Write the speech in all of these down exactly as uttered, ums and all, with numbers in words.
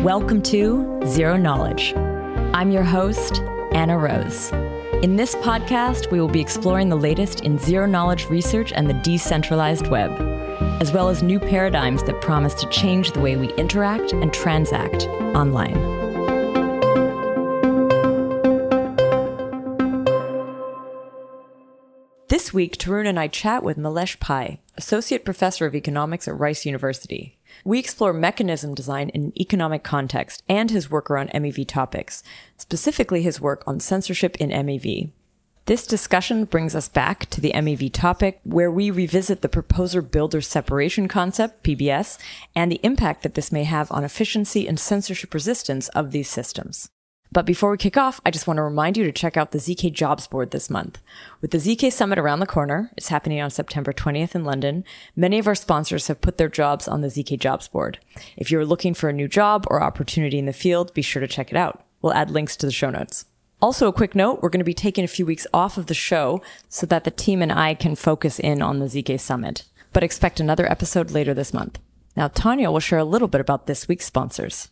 Welcome to Zero Knowledge. I'm your host, Anna Rose. In this podcast, we will be exploring the latest in zero-knowledge research and the decentralized web, as well as new paradigms that promise to change the way we interact and transact online. This week, Tarun and I chat with Milesh Pai, Associate Professor of Economics at Rice University. We explore mechanism design in an economic context and his work around M E V topics, specifically his work on censorship in M E V. This discussion brings us back to the M E V topic, where we revisit the proposer-builder separation concept, P B S, and the impact that this may have on efficiency and censorship resistance of these systems. But before we kick off, I just want to remind you to check out the Z K Jobs Board this month. With the Z K Summit around the corner, it's happening on September twentieth in London, many of our sponsors have put their jobs on the Z K Jobs Board. If you're looking for a new job or opportunity in the field, be sure to check it out. We'll add links to the show notes. Also, a quick note, we're going to be taking a few weeks off of the show so that the team and I can focus in on the Z K Summit. But expect another episode later this month. Now, Tanya will share a little bit about this week's sponsors.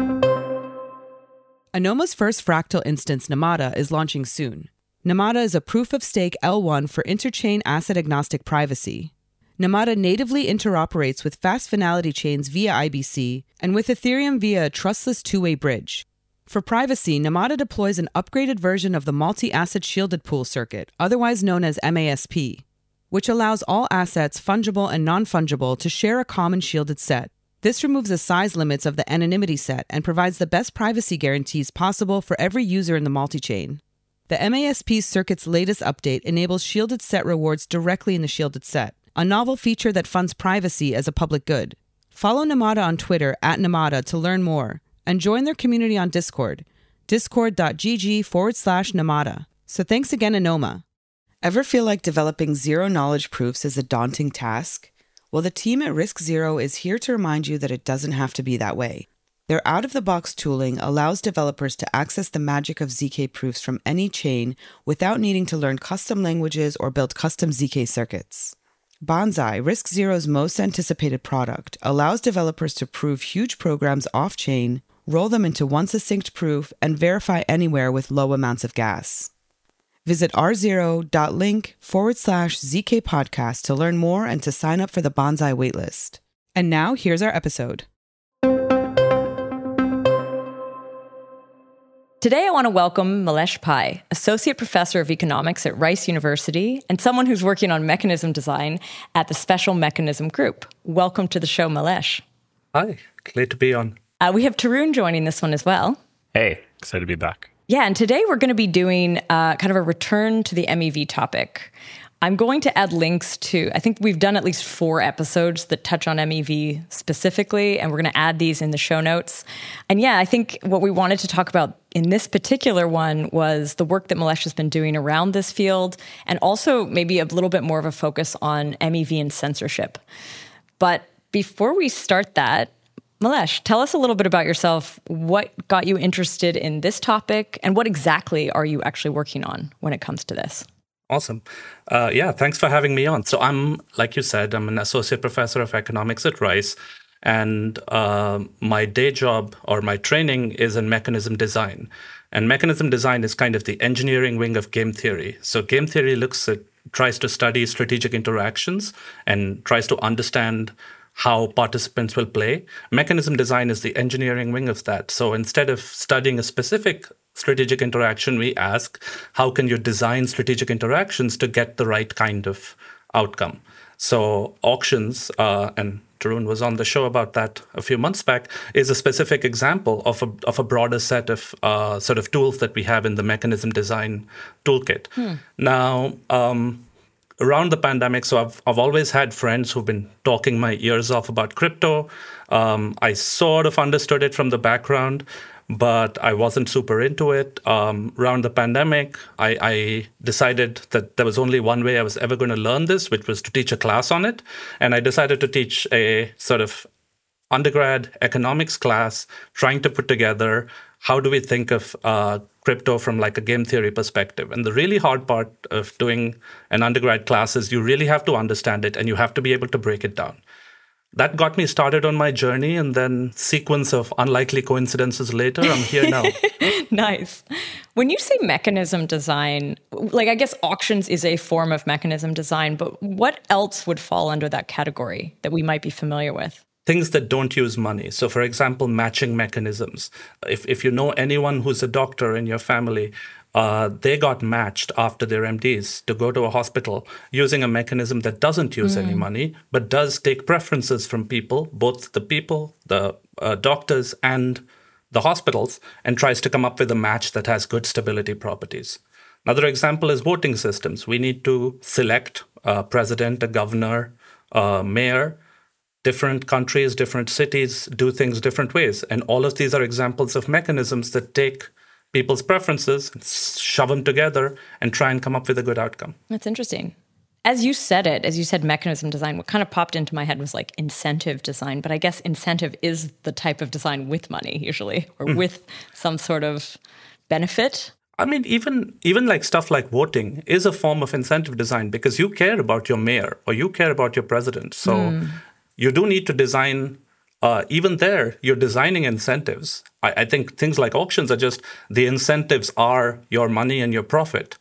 Anoma's first fractal instance, Namada, is launching soon. Namada is a proof-of-stake L one for interchain asset-agnostic privacy. Namada natively interoperates with fast finality chains via I B C and with Ethereum via a trustless two-way bridge. For privacy, Namada deploys an upgraded version of the multi-asset shielded pool circuit, otherwise known as M A S P, which allows all assets, fungible and non-fungible, to share a common shielded set. This removes the size limits of the anonymity set and provides the best privacy guarantees possible for every user in the multi-chain. The M A S P circuit's latest update enables shielded set rewards directly in the shielded set, a novel feature that funds privacy as a public good. Follow Namada on Twitter at Namada to learn more, and join their community on Discord, discord.gg forward slash Namada. So thanks again, Anoma. Ever feel like developing zero-knowledge proofs is a daunting task? Well, the team at Risk Zero is here to remind you that it doesn't have to be that way. Their out-of-the-box tooling allows developers to access the magic of Z K proofs from any chain without needing to learn custom languages or build custom Z K circuits. Bonsai, Risk Zero's most anticipated product, allows developers to prove huge programs off-chain, roll them into one succinct proof, and verify anywhere with low amounts of gas. Visit r0.link forward slash ZK podcast to learn more and to sign up for the Bonsai waitlist. And now, here's our episode. Today, I want to welcome Milesh Pai, Associate Professor of Economics at Rice University and someone who's working on mechanism design at the Special Mechanism Group. Welcome to the show, Milesh. Hi, glad to be on. Uh, we have Tarun joining this one as well. Hey, excited to be back. Yeah, and today we're going to be doing uh, kind of a return to the M E V topic. I'm going to add links to, I think we've done at least four episodes that touch on M E V specifically, and we're going to add these in the show notes. And yeah, I think what we wanted to talk about in this particular one was the work that Milesh has been doing around this field, and also maybe a little bit more of a focus on M E V and censorship. But before we start that, Milesh, tell us a little bit about yourself. What got you interested in this topic, and what exactly are you actually working on when it comes to this? Awesome. Uh, yeah, thanks for having me on. So I'm, like you said, I'm an associate professor of economics at Rice, and uh, my day job or my training is in mechanism design. And mechanism design is kind of the engineering wing of game theory. So game theory looks at, tries to study strategic interactions and tries to understand how participants will play. Mechanism design is the engineering wing of that. So instead of studying a specific strategic interaction, we ask, how can you design strategic interactions to get the right kind of outcome? So auctions, uh, and Tarun was on the show about that a few months back, is a specific example of a of a broader set of uh, sort of tools that we have in the mechanism design toolkit. Hmm. Now, um, around the pandemic, so I've I've always had friends who've been talking my ears off about crypto. Um, I sort of understood it from the background, but I wasn't super into it. Um, around the pandemic, I, I decided that there was only one way I was ever going to learn this, which was to teach a class on it. And I decided to teach a sort of undergrad economics class, trying to put together how do we think of uh, crypto from like a game theory perspective. And the really hard part of doing an undergrad class is you really have to understand it and you have to be able to break it down. that got me started on my journey, and then sequence of unlikely coincidences later, I'm here now. Nice. When you say mechanism design, like I guess auctions is a form of mechanism design, but what else would fall under that category that we might be familiar with? Things that don't use money. So, for example, matching mechanisms. If if you know anyone who's a doctor in your family, uh, they got matched after their M Ds to go to a hospital using a mechanism that doesn't use mm. any money, but does take preferences from people, both the people, the uh, doctors, and the hospitals, and tries to come up with a match that has good stability properties. Another example is voting systems. We need to select a president, a governor, a mayor. Different countries, different cities do things different ways. And all of these are examples of mechanisms that take people's preferences, shove them together, and try and come up with a good outcome. That's interesting. As you said it, as you said mechanism design, what kind of popped into my head was like incentive design. But I guess incentive is the type of design with money usually, or mm. with some sort of benefit. I mean, even even like stuff like voting is a form of incentive design because you care about your mayor or you care about your president. So mm. you do need to design, uh, even there, you're designing incentives. I, I think things like auctions are just, the incentives are your money and your profit.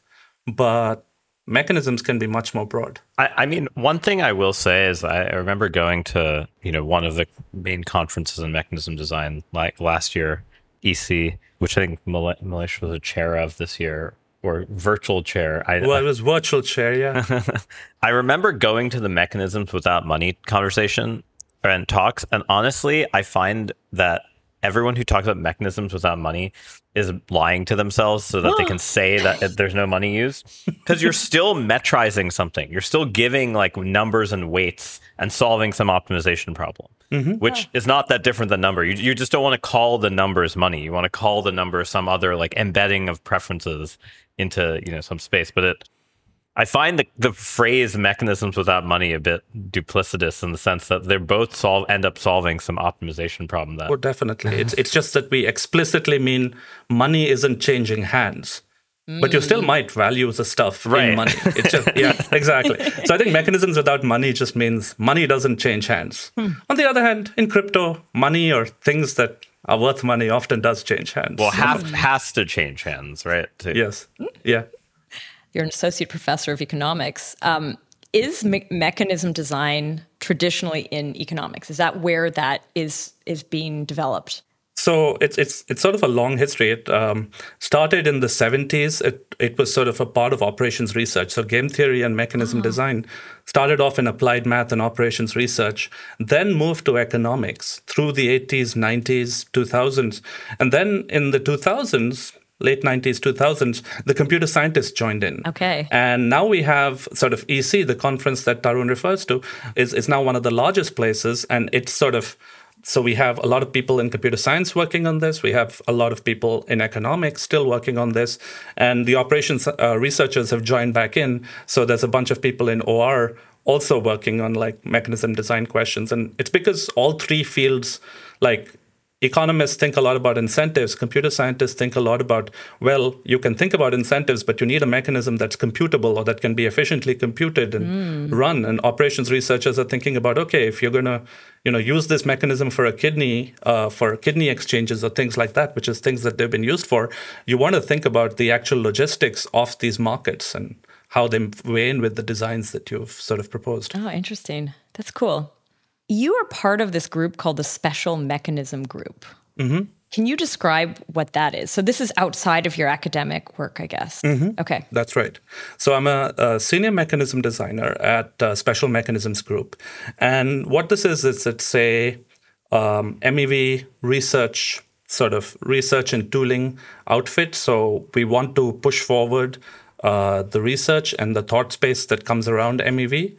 But mechanisms can be much more broad. I, I mean, one thing I will say is I remember going to, you know, one of the main conferences in mechanism design like last year, E C, which I think Malesh was a chair of this year, or virtual chair. I, well, it was virtual chair, yeah. I remember going to the mechanisms without money conversation and talks, and honestly, I find that everyone who talks about mechanisms without money is lying to themselves so that they can say that there's no money used. Because you're still metrizing something. You're still giving like numbers and weights and solving some optimization problem, mm-hmm. which is not that different than number. You, you just don't want to call the numbers money. You want to call the number some other like embedding of preferences into, you know, some space. But it, I find the, the phrase mechanisms without money a bit duplicitous in the sense that they both solve end up solving some optimization problem. That oh, definitely. It's it's just that we explicitly mean money isn't changing hands, mm. but you still might value the stuff right. in money. It's just yeah, exactly. So I think mechanisms without money just means money doesn't change hands. Hmm. On the other hand, in crypto, money or things that are worth money often does change hands. Well, have, has to change hands, right? To, yes. Yeah. You're an associate professor of economics. Um, is me- mechanism design traditionally in economics? Is that where that is is being developed? So it's it's it's sort of a long history. It um, started in the seventies. It it was sort of a part of operations research. So game theory and mechanism oh. design started off in applied math and operations research, then moved to economics through the eighties, nineties, two thousands, and then in the two thousands. Late nineties, two thousands, the computer scientists joined in. Okay. And now we have sort of E C, the conference that Tarun refers to, is, is now one of the largest places. And it's sort of, so we have a lot of people in computer science working on this. We have a lot of people in economics still working on this. And the operations uh, researchers have joined back in. So there's a bunch of people in O R also working on like mechanism design questions. And it's because all three fields, like, economists think a lot about incentives. Computer scientists think a lot about, well, you can think about incentives, but you need a mechanism that's computable or that can be efficiently computed and mm. run. And operations researchers are thinking about, okay, if you're going to, you know, use this mechanism for a kidney, uh, for kidney exchanges or things like that, which is things that they've been used for, you want to think about the actual logistics of these markets and how they weigh in with the designs that you've sort of proposed. Oh, interesting. That's cool. You are part of this group called the Special Mechanism Group. Mm-hmm. Can you describe what that is? So this is outside of your academic work, I guess. Mm-hmm. Okay. That's right. So I'm a, a senior mechanism designer at uh, Special Mechanisms Group. And what this is, is it's a um, M E V research, sort of research and tooling outfit. So we want to push forward uh, the research and the thought space that comes around M E V.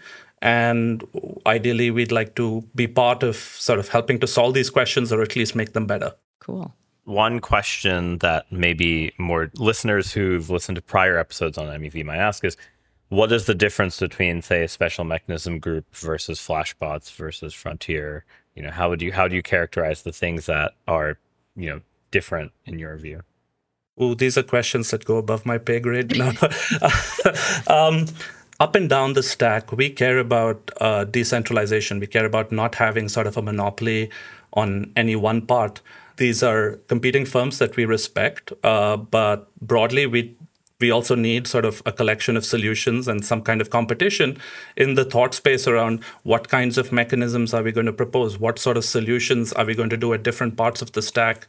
And ideally, we'd like to be part of sort of helping to solve these questions or at least make them better. Cool. One question that maybe more listeners who've listened to prior episodes on M E V might ask is, what is the difference between, say, a special mechanism group versus Flashbots versus Frontier? You know, how would you how do you characterize the things that are, you know, different in your view? Oh, these are questions that go above my pay grade. No. um, up and down the stack, we care about uh, decentralization. We care about not having sort of a monopoly on any one part. These are competing firms that we respect, uh, but broadly, we we also need sort of a collection of solutions and some kind of competition in the thought space around what kinds of mechanisms are we going to propose? What sort of solutions are we going to do at different parts of the stack?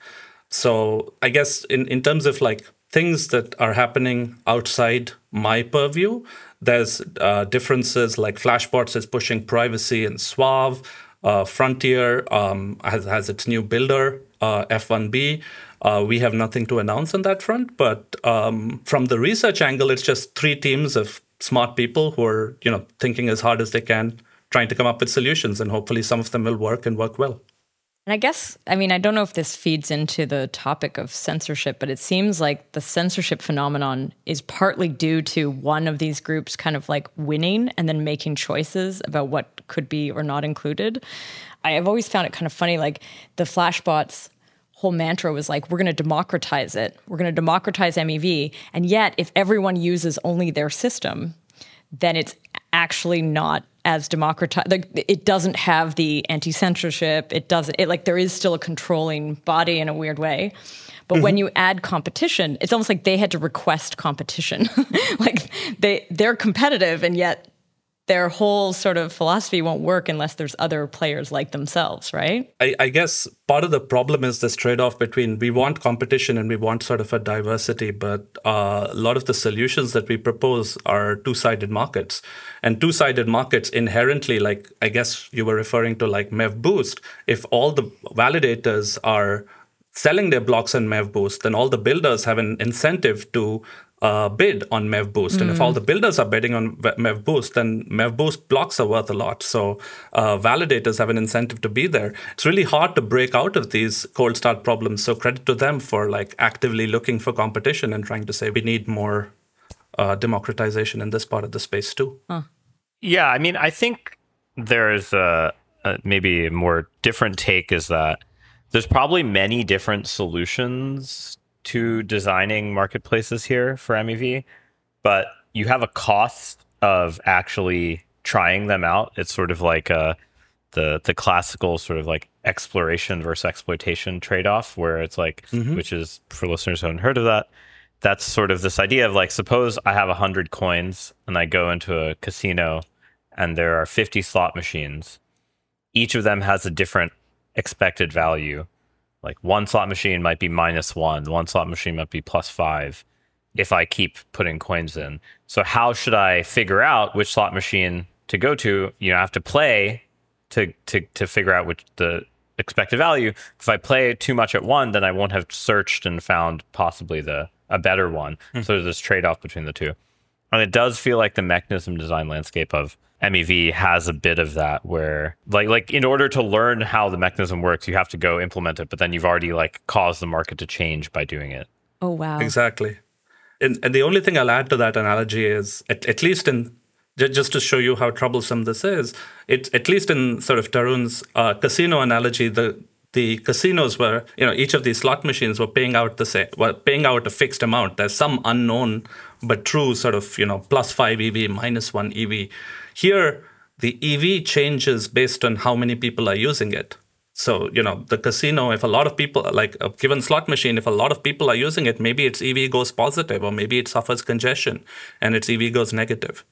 So I guess in, in terms of like things that are happening outside my purview, there's uh, differences like Flashbots is pushing privacy and Suave. Uh, Frontier um, has, has its new builder, uh, F one B. Uh, we have nothing to announce on that front, but um, from the research angle, it's just three teams of smart people who are, you know, thinking as hard as they can, trying to come up with solutions, and hopefully some of them will work and work well. And I guess, I mean, I don't know if this feeds into the topic of censorship, but it seems like the censorship phenomenon is partly due to one of these groups kind of like winning and then making choices about what could be or not included. I have always found it kind of funny, like the Flashbots whole mantra was like, we're going to democratize it. We're going to democratize M E V. And yet, if everyone uses only their system, then it's actually not as democratized. Like, it doesn't have the anti-censorship. It doesn't, it like, there is still a controlling body in a weird way. But mm-hmm. when you add competition, it's almost like they had to request competition. Like they, they're competitive, and yet their whole sort of philosophy won't work unless there's other players like themselves, right? I, I guess part of the problem is this trade-off between we want competition and we want sort of a diversity, but uh, a lot of the solutions that we propose are two-sided markets. And two-sided markets inherently, like I guess you were referring to like MEV-Boost, if all the validators are selling their blocks on MEV-Boost, then all the builders have an incentive to Uh, bid on MEV-Boost. Mm. And if all the builders are bidding on MEV-Boost, then MEV-Boost blocks are worth a lot. So uh, validators have an incentive to be there. It's really hard to break out of these cold start problems. So credit to them for like actively looking for competition and trying to say we need more uh, democratization in this part of the space too. Huh. Yeah, I mean, I think there's a, a maybe a more different take is that there's probably many different solutions to designing marketplaces here for M E V, but you have a cost of actually trying them out. It's sort of like a, the the classical sort of like exploration versus exploitation trade-off, where it's like, mm-hmm. which is, for listeners who haven't heard of that, that's sort of this idea of like, suppose I have one hundred coins and I go into a casino and there are fifty slot machines. Each of them has a different expected value. Like one slot machine might be minus one, one slot machine might be plus five if I keep putting coins in. So how should I figure out which slot machine to go to? You know, I have to play to to to figure out which the expected value. If I play too much at one, then I won't have searched and found possibly the a better one. Mm. So there's this trade-off between the two. And it does feel like the mechanism design landscape of M E V has a bit of that, where like like in order to learn how the mechanism works, you have to go implement it, but then you've already like caused the market to change by doing it. Oh, wow. Exactly. And, and the only thing I'll add to that analogy is, at, at least in, just to show you how troublesome this is, it, at least in sort of Tarun's uh, casino analogy, the the casinos were, you know, each of these slot machines were paying out the same, were paying out a fixed amount. There's some unknown but true sort of, you know, plus five E V, minus one E V. Here, the E V changes based on how many people are using it. So, you know, the casino, if a lot of people, like a given slot machine, if a lot of people are using it, maybe its E V goes positive, or maybe it suffers congestion and its E V goes negative.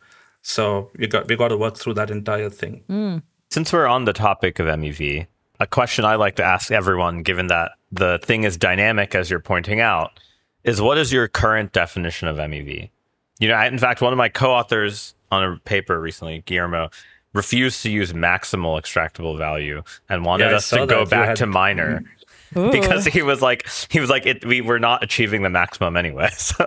So we got we got to work through that entire thing. Mm. Since we're on the topic of M E V, a question I like to ask everyone, given that the thing is dynamic, as you're pointing out, is what is your current definition of M E V? You know, in fact, one of my co-authors on a paper recently, Guillermo, refused to use maximal extractable value and wanted yeah, us to go back had... to minor. Ooh. Because he was like, he was like, it, we were not achieving the maximum anyway. So.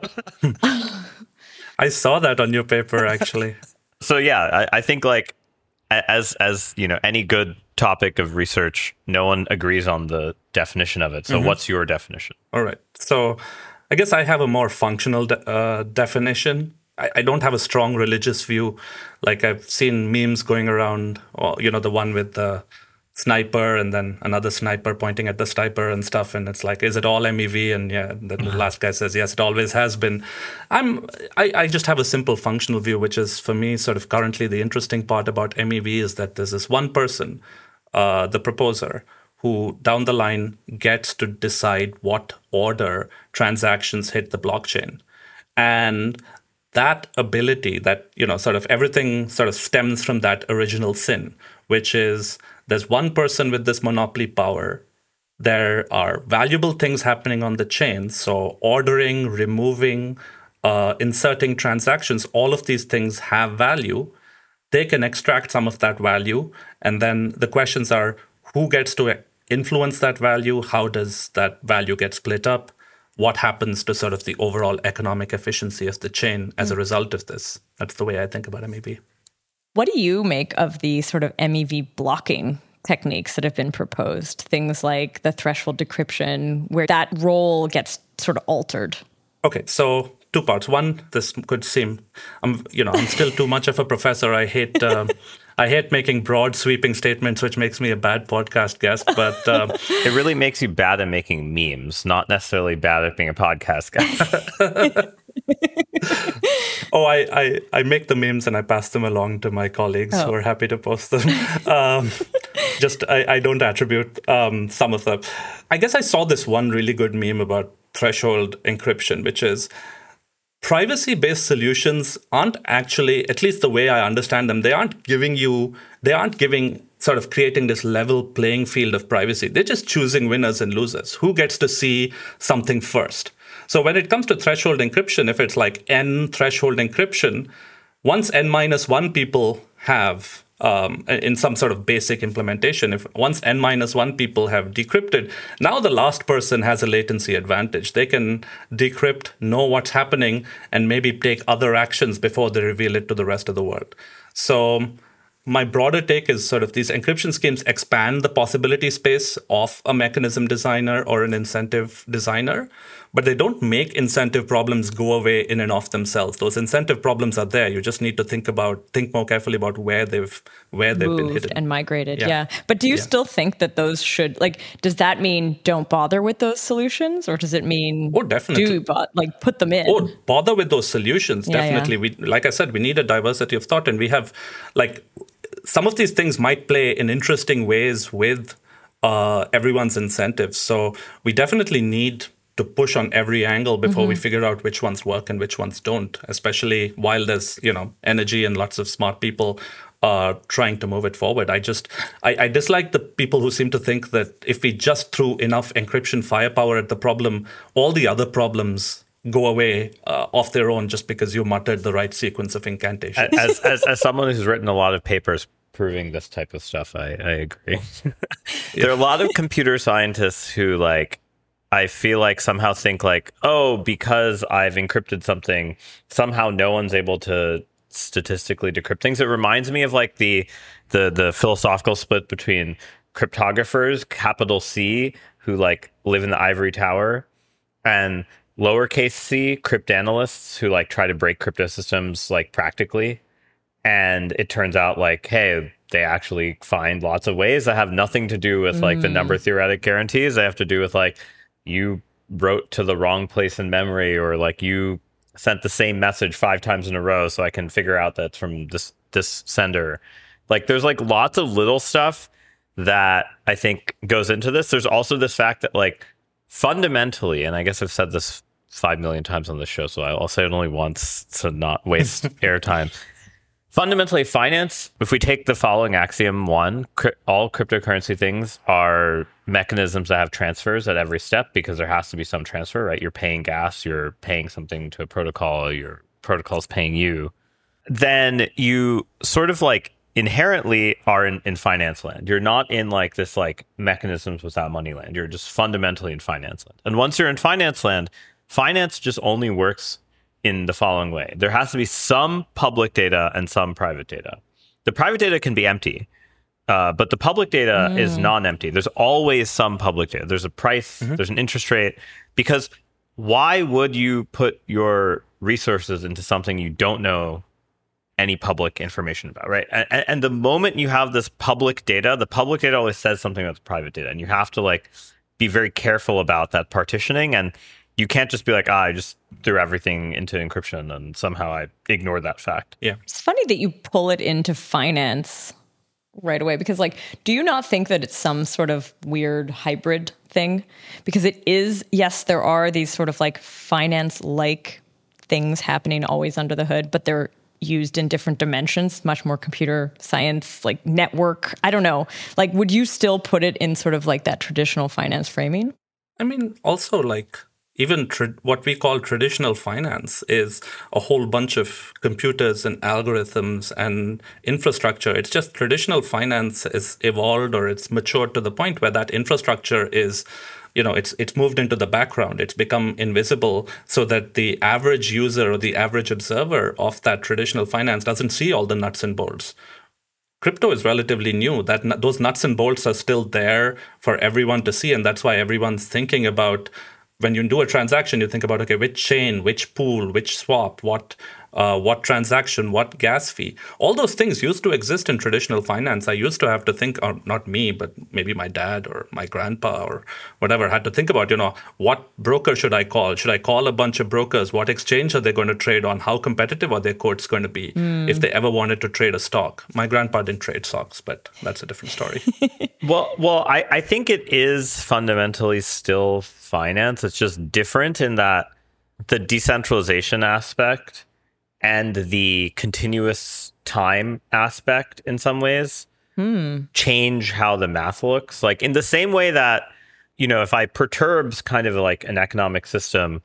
I saw that on your paper, actually. So yeah, I, I think like as as you know, any good topic of research, no one agrees on the definition of it. So mm-hmm. what's your definition? All right. So I guess I have a more functional de- uh, definition. I, I don't have a strong religious view. Like I've seen memes going around, or you know, the one with the sniper and then another sniper pointing at the sniper and stuff. And it's like, is it all M E V? And yeah, then the last guy says, yes, it always has been. I'm, I, I just have a simple functional view, which is for me sort of currently the interesting part about M E V is that there's this one person, uh, the proposer, who down the line gets to decide what order transactions hit the blockchain. And that ability, that, you know, sort of everything sort of stems from that original sin, which is there's one person with this monopoly power. There are valuable things happening on the chain. So ordering, removing, uh, inserting transactions, all of these things have value. They can extract some of that value. And then the questions are, who gets to influence that value? How does that value get split up? What happens to sort of the overall economic efficiency of the chain as a result of this? That's the way I think about M E V. What do you make of the sort of M E V blocking techniques that have been proposed? Things like the threshold decryption, where that role gets sort of altered. Okay, so two parts. One, this could seem, I'm, you know, I'm still too much of a professor. I hate, uh, I hate making broad, sweeping statements, which makes me a bad podcast guest. But uh, it really makes you bad at making memes, not necessarily bad at being a podcast guest. oh, I, I, I make the memes and I pass them along to my colleagues oh. who are happy to post them. um, just I, I don't attribute um, some of them. I guess I saw this one really good meme about threshold encryption, which is privacy-based solutions aren't actually, at least the way I understand them, they aren't giving you, they aren't giving sort of creating this level playing field of privacy. They're just choosing winners and losers. Who gets to see something first? So when it comes to threshold encryption, if it's like n threshold encryption, once n minus one people have, um, in some sort of basic implementation, if once n minus one people have decrypted, now the last person has a latency advantage. They can decrypt, know what's happening, and maybe take other actions before they reveal it to the rest of the world. So my broader take is sort of these encryption schemes expand the possibility space of a mechanism designer or an incentive designer, but they don't make incentive problems go away in and of themselves. Those incentive problems are there. You just need to think about, think more carefully about where they've, where they've moved been hidden and migrated. Yeah. yeah. But do you yeah. still think that those should, like, does that mean don't bother with those solutions, or does it mean oh, definitely. do bo- like put them in? Oh, bother with those solutions. Yeah, definitely. yeah. We, like I said, we need a diversity of thought, and we have, like, some of these things might play in interesting ways with uh, everyone's incentives. So we definitely need to push on every angle before mm-hmm. we figure out which ones work and which ones don't, especially while there's, you know, energy and lots of smart people uh, trying to move it forward. I just, I, I dislike the people who seem to think that if we just threw enough encryption firepower at the problem, all the other problems go away uh, off their own just because you muttered the right sequence of incantations. As, as, as someone who's written a lot of papers proving this type of stuff, I, I agree. There are a lot of computer scientists who, like, I feel like somehow think like, oh, because I've encrypted something, somehow no one's able to statistically decrypt things. It reminds me of like the the the philosophical split between cryptographers, capital C, who like live in the ivory tower, and lowercase c, cryptanalysts, who like try to break crypto systems like practically. And it turns out like, hey, they actually find lots of ways that have nothing to do with like mm. the number theoretic guarantees. They have to do with like, you wrote to the wrong place in memory, or like you sent the same message five times in a row so I can figure out that's from this this sender. Like there's like lots of little stuff that I think goes into this. There's also this fact that like fundamentally, and I guess I've said this five million times on this show, so I'll say it only once to not waste airtime. Fundamentally, finance, if we take the following axiom one, cri- all cryptocurrency things are mechanisms that have transfers at every step, because there has to be some transfer, right? You're paying gas, you're paying something to a protocol, your protocol's paying you. Then you sort of like inherently are in, in finance land. You're not in like this like mechanisms without money land. You're just fundamentally in finance land. And once you're in finance land, finance just only works in the following way. There has to be some public data and some private data. The private data can be empty, uh, but the public data mm. is non-empty. There's always some public data. There's a price, mm-hmm. there's an interest rate, because why would you put your resources into something you don't know any public information about, right? And, and the moment you have this public data, the public data always says something about the private data, and you have to like be very careful about that partitioning. And you can't just be like, ah, I just threw everything into encryption and somehow I ignored that fact. Yeah. It's funny that you pull it into finance right away, because like, do you not think that it's some sort of weird hybrid thing? Because it is, yes, there are these sort of like finance-like things happening always under the hood, but they're used in different dimensions, much more computer science, like network. I don't know. Like, would you still put it in sort of like that traditional finance framing? I mean, also like even tra- what we call traditional finance is a whole bunch of computers and algorithms and infrastructure. It's just traditional finance is evolved or it's matured to the point where that infrastructure is, you know, it's it's moved into the background. It's become invisible so that the average user or the average observer of that traditional finance doesn't see all the nuts and bolts. Crypto is relatively new. That those nuts and bolts are still there for everyone to see, and that's why everyone's thinking about, when you do a transaction, you think about, okay, which chain, which pool, which swap, what uh, what transaction, what gas fee. All those things used to exist in traditional finance. I used to have to think, or not me, but maybe my dad or my grandpa or whatever had to think about, you know, what broker should I call? Should I call a bunch of brokers? What exchange are they going to trade on? How competitive are their quotes going to be mm. if they ever wanted to trade a stock? My grandpa didn't trade stocks, but that's a different story. well, well, I, I think it is fundamentally still finance. It's just different in that the decentralization aspect and the continuous time aspect in some ways hmm. change how the math looks. Like in the same way that, you know, if I perturbs kind of like an economic system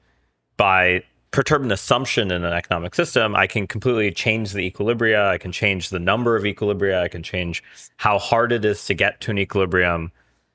by perturb an assumption in an economic system, I can completely change the equilibria. I can change the number of equilibria. I can change how hard it is to get to an equilibrium.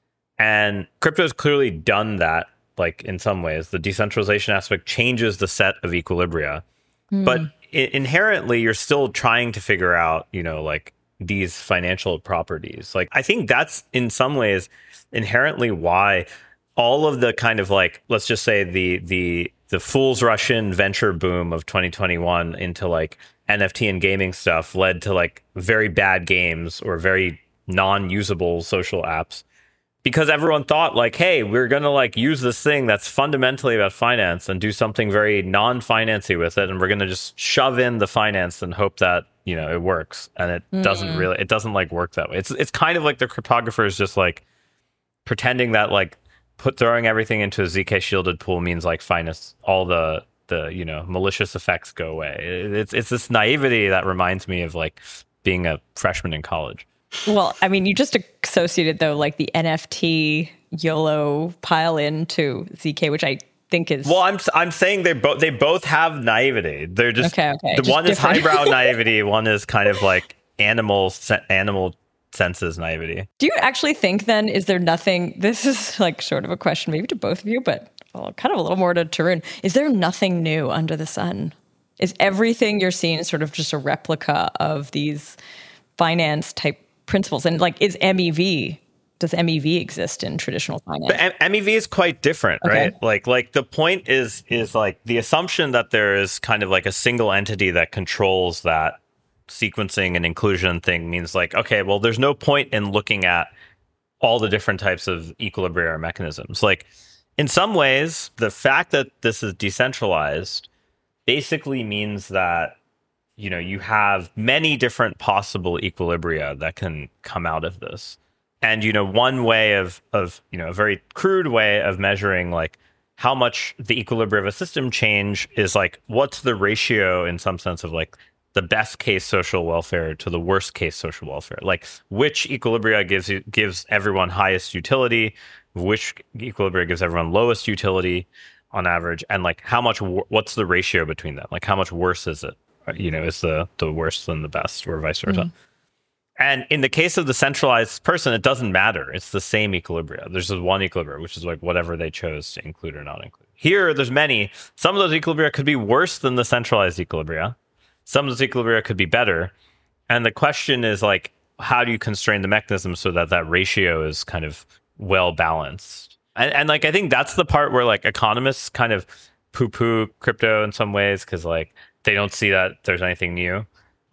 And crypto has clearly done that. Like in some ways, the decentralization aspect changes the set of equilibria. Hmm. But inherently, you're still trying to figure out, you know, like these financial properties. Like, I think that's in some ways inherently why all of the kind of like, let's just say the the the fool's Russian venture boom of twenty twenty-one into like N F T and gaming stuff led to like very bad games or very non-usable social apps. Because everyone thought like, hey, we're going to like use this thing that's fundamentally about finance and do something very non-financy with it. And we're going to just shove in the finance and hope that, you know, it works. And it mm. doesn't really, it doesn't like work that way. It's it's kind of like the cryptographers just like pretending that like put throwing everything into a Z K shielded pool means like finance, all the, the, you know, malicious effects go away. It's, it's this naivety that reminds me of like being a freshman in college. Well, I mean, you just associated, though, like the N F T YOLO pile in to Z K, which I think is... Well, I'm I'm saying they both they both have naivety. They're just... Okay, okay. The just one different. is highbrow naivety. One is kind of like animal animal senses naivety. Do you actually think, then, is there nothing... This is like sort of a question maybe to both of you, but well, kind of a little more to Tarun. Is there nothing new under the sun? Is everything you're seeing sort of just a replica of these finance-type principles? And like, is M E V, does M E V exist in traditional finance? But M E V is quite different, okay. right? Like, like the point is, is like the assumption that there is kind of like a single entity that controls that sequencing and inclusion thing means like, okay, well, there's no point in looking at all the different types of equilibrium mechanisms. Like, in some ways, the fact that this is decentralized basically means that, you know, you have many different possible equilibria that can come out of this. And, you know, one way of, of, you know, a very crude way of measuring like how much the equilibria of a system change is like, what's the ratio in some sense of like the best case social welfare to the worst case social welfare? Like which equilibria gives you, gives everyone highest utility, which equilibria gives everyone lowest utility on average, and like how much, what's the ratio between them? Like how much worse is it? You know, is the, the worse than the best or vice versa. Mm. And in the case of the centralized person, it doesn't matter. It's the same equilibria. There's just one equilibria, which is like whatever they chose to include or not include. Here, there's many. Some of those equilibria could be worse than the centralized equilibria. Some of those equilibria could be better. And the question is like, how do you constrain the mechanism so that that ratio is kind of well balanced? And, and like, I think that's the part where like economists kind of poo-poo crypto in some ways, because like, they don't see that there's anything new.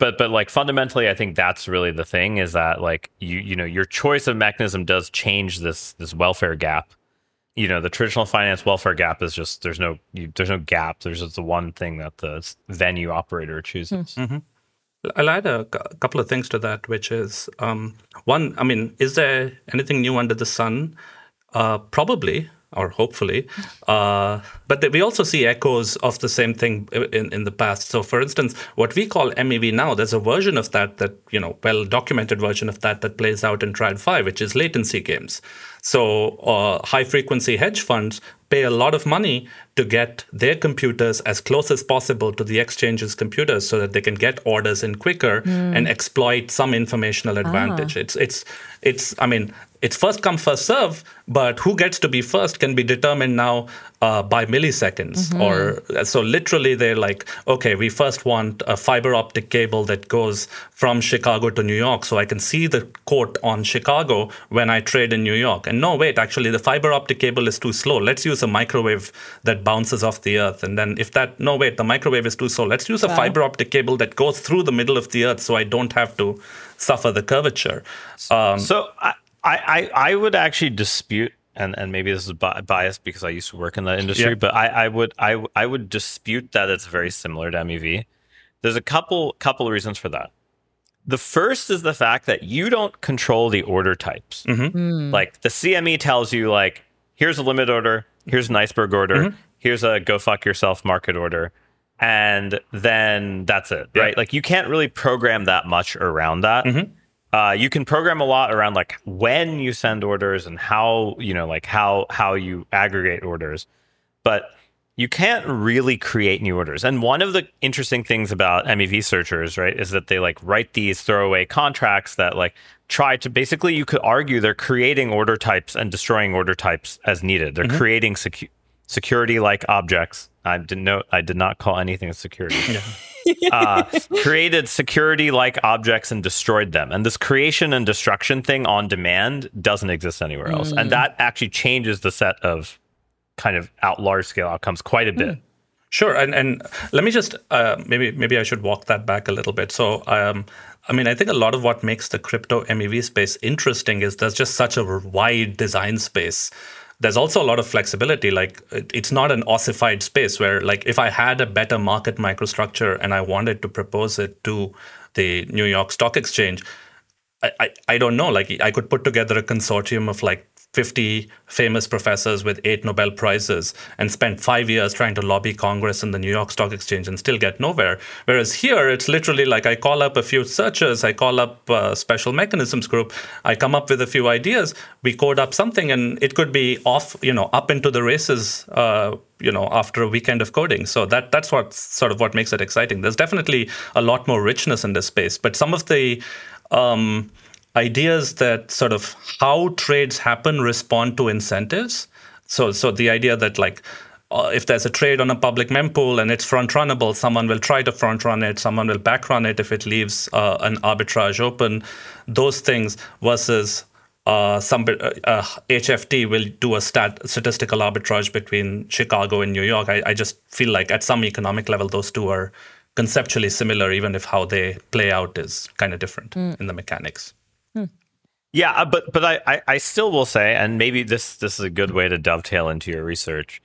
but but like fundamentally, I think that's really the thing, is that like you you know your choice of mechanism does change this this welfare gap. You know, the traditional finance welfare gap is just there's no you, there's no gap. There's just the one thing that the venue operator chooses. Mm-hmm. I'll add a c- couple of things to that, which is um, one. I mean, is there anything new under the sun? Uh, probably. Or hopefully, uh, but th- we also see echoes of the same thing in, in the past. So, for instance, what we call M E V now, there's a version of that that, you know, well-documented version of that that plays out in TradFi, which is latency games. So, uh, high-frequency hedge funds pay a lot of money to get their computers as close as possible to the exchange's computers so that they can get orders in quicker mm. and exploit some informational advantage. Ah. It's, it's, it's. I mean, it's first come, first serve, but who gets to be first can be determined now uh, by milliseconds. Mm-hmm. Or so literally they're like, okay, we first want a fiber optic cable that goes from Chicago to New York so I can see the quote on Chicago when I trade in New York. And no, wait, actually the fiber optic cable is too slow. Let's use a microwave that bounces off the earth. And then if that, no, wait, the microwave is too slow. Let's use a wow. fiber optic cable that goes through the middle of the earth so I don't have to suffer the curvature. Um, so I, I, I would actually dispute, and, and maybe this is bi- biased because I used to work in that industry, yeah. but I, I would I, I would dispute that it's very similar to M E V. There's a couple couple of reasons for that. The first is the fact that you don't control the order types. Mm-hmm. Mm. Like the C M E tells you, like, here's a limit order, here's an iceberg order, mm-hmm. here's a go fuck yourself market order, and then that's it, yeah. right? Like you can't really program that much around that. Mm-hmm. Uh, you can program a lot around like when you send orders and how, you know, like how how you aggregate orders, but you can't really create new orders. And one of the interesting things about M E V searchers, right, is that they like write these throwaway contracts that like try to basically, you could argue they're creating order types and destroying order types as needed. They're mm-hmm. creating secu- security-like objects. I didn't know. I did not call anything security. Yeah. uh, created security-like objects and destroyed them. And this creation and destruction thing on demand doesn't exist anywhere else. Mm. And that actually changes the set of kind of out large-scale outcomes quite a bit. Mm. Sure. And and let me just, uh, maybe maybe I should walk that back a little bit. So, um, I mean, I think a lot of what makes the crypto M E V space interesting is there's just such a wide design space. There's also a lot of flexibility. Like it's not an ossified space where, like, if I had a better market microstructure and I wanted to propose it to the New York Stock Exchange, I, I, I don't know. Like I could put together a consortium of like fifty famous professors with eight Nobel Prizes and spend five years trying to lobby Congress and the New York Stock Exchange and still get nowhere. Whereas here, it's literally like I call up a few searchers, I call up a special mechanisms group, I come up with a few ideas, we code up something, and it could be off, you know, up into the races, uh, you know, after a weekend of coding. So that that's what sort of what makes it exciting. There's definitely a lot more richness in this space, but some of the um, ideas that sort of how trades happen respond to incentives. So so the idea that like uh, if there's a trade on a public mempool and it's front runnable, someone will try to front run it, someone will back run it if it leaves uh, an arbitrage open. Those things versus uh, some uh, H F T will do a stat, statistical arbitrage between Chicago and New York. I, I just feel like at some economic level, those two are conceptually similar, even if how they play out is kind of different mm. in the mechanics. Hmm. Yeah, but but I, I, I still will say, and maybe this this is a good way to dovetail into your research,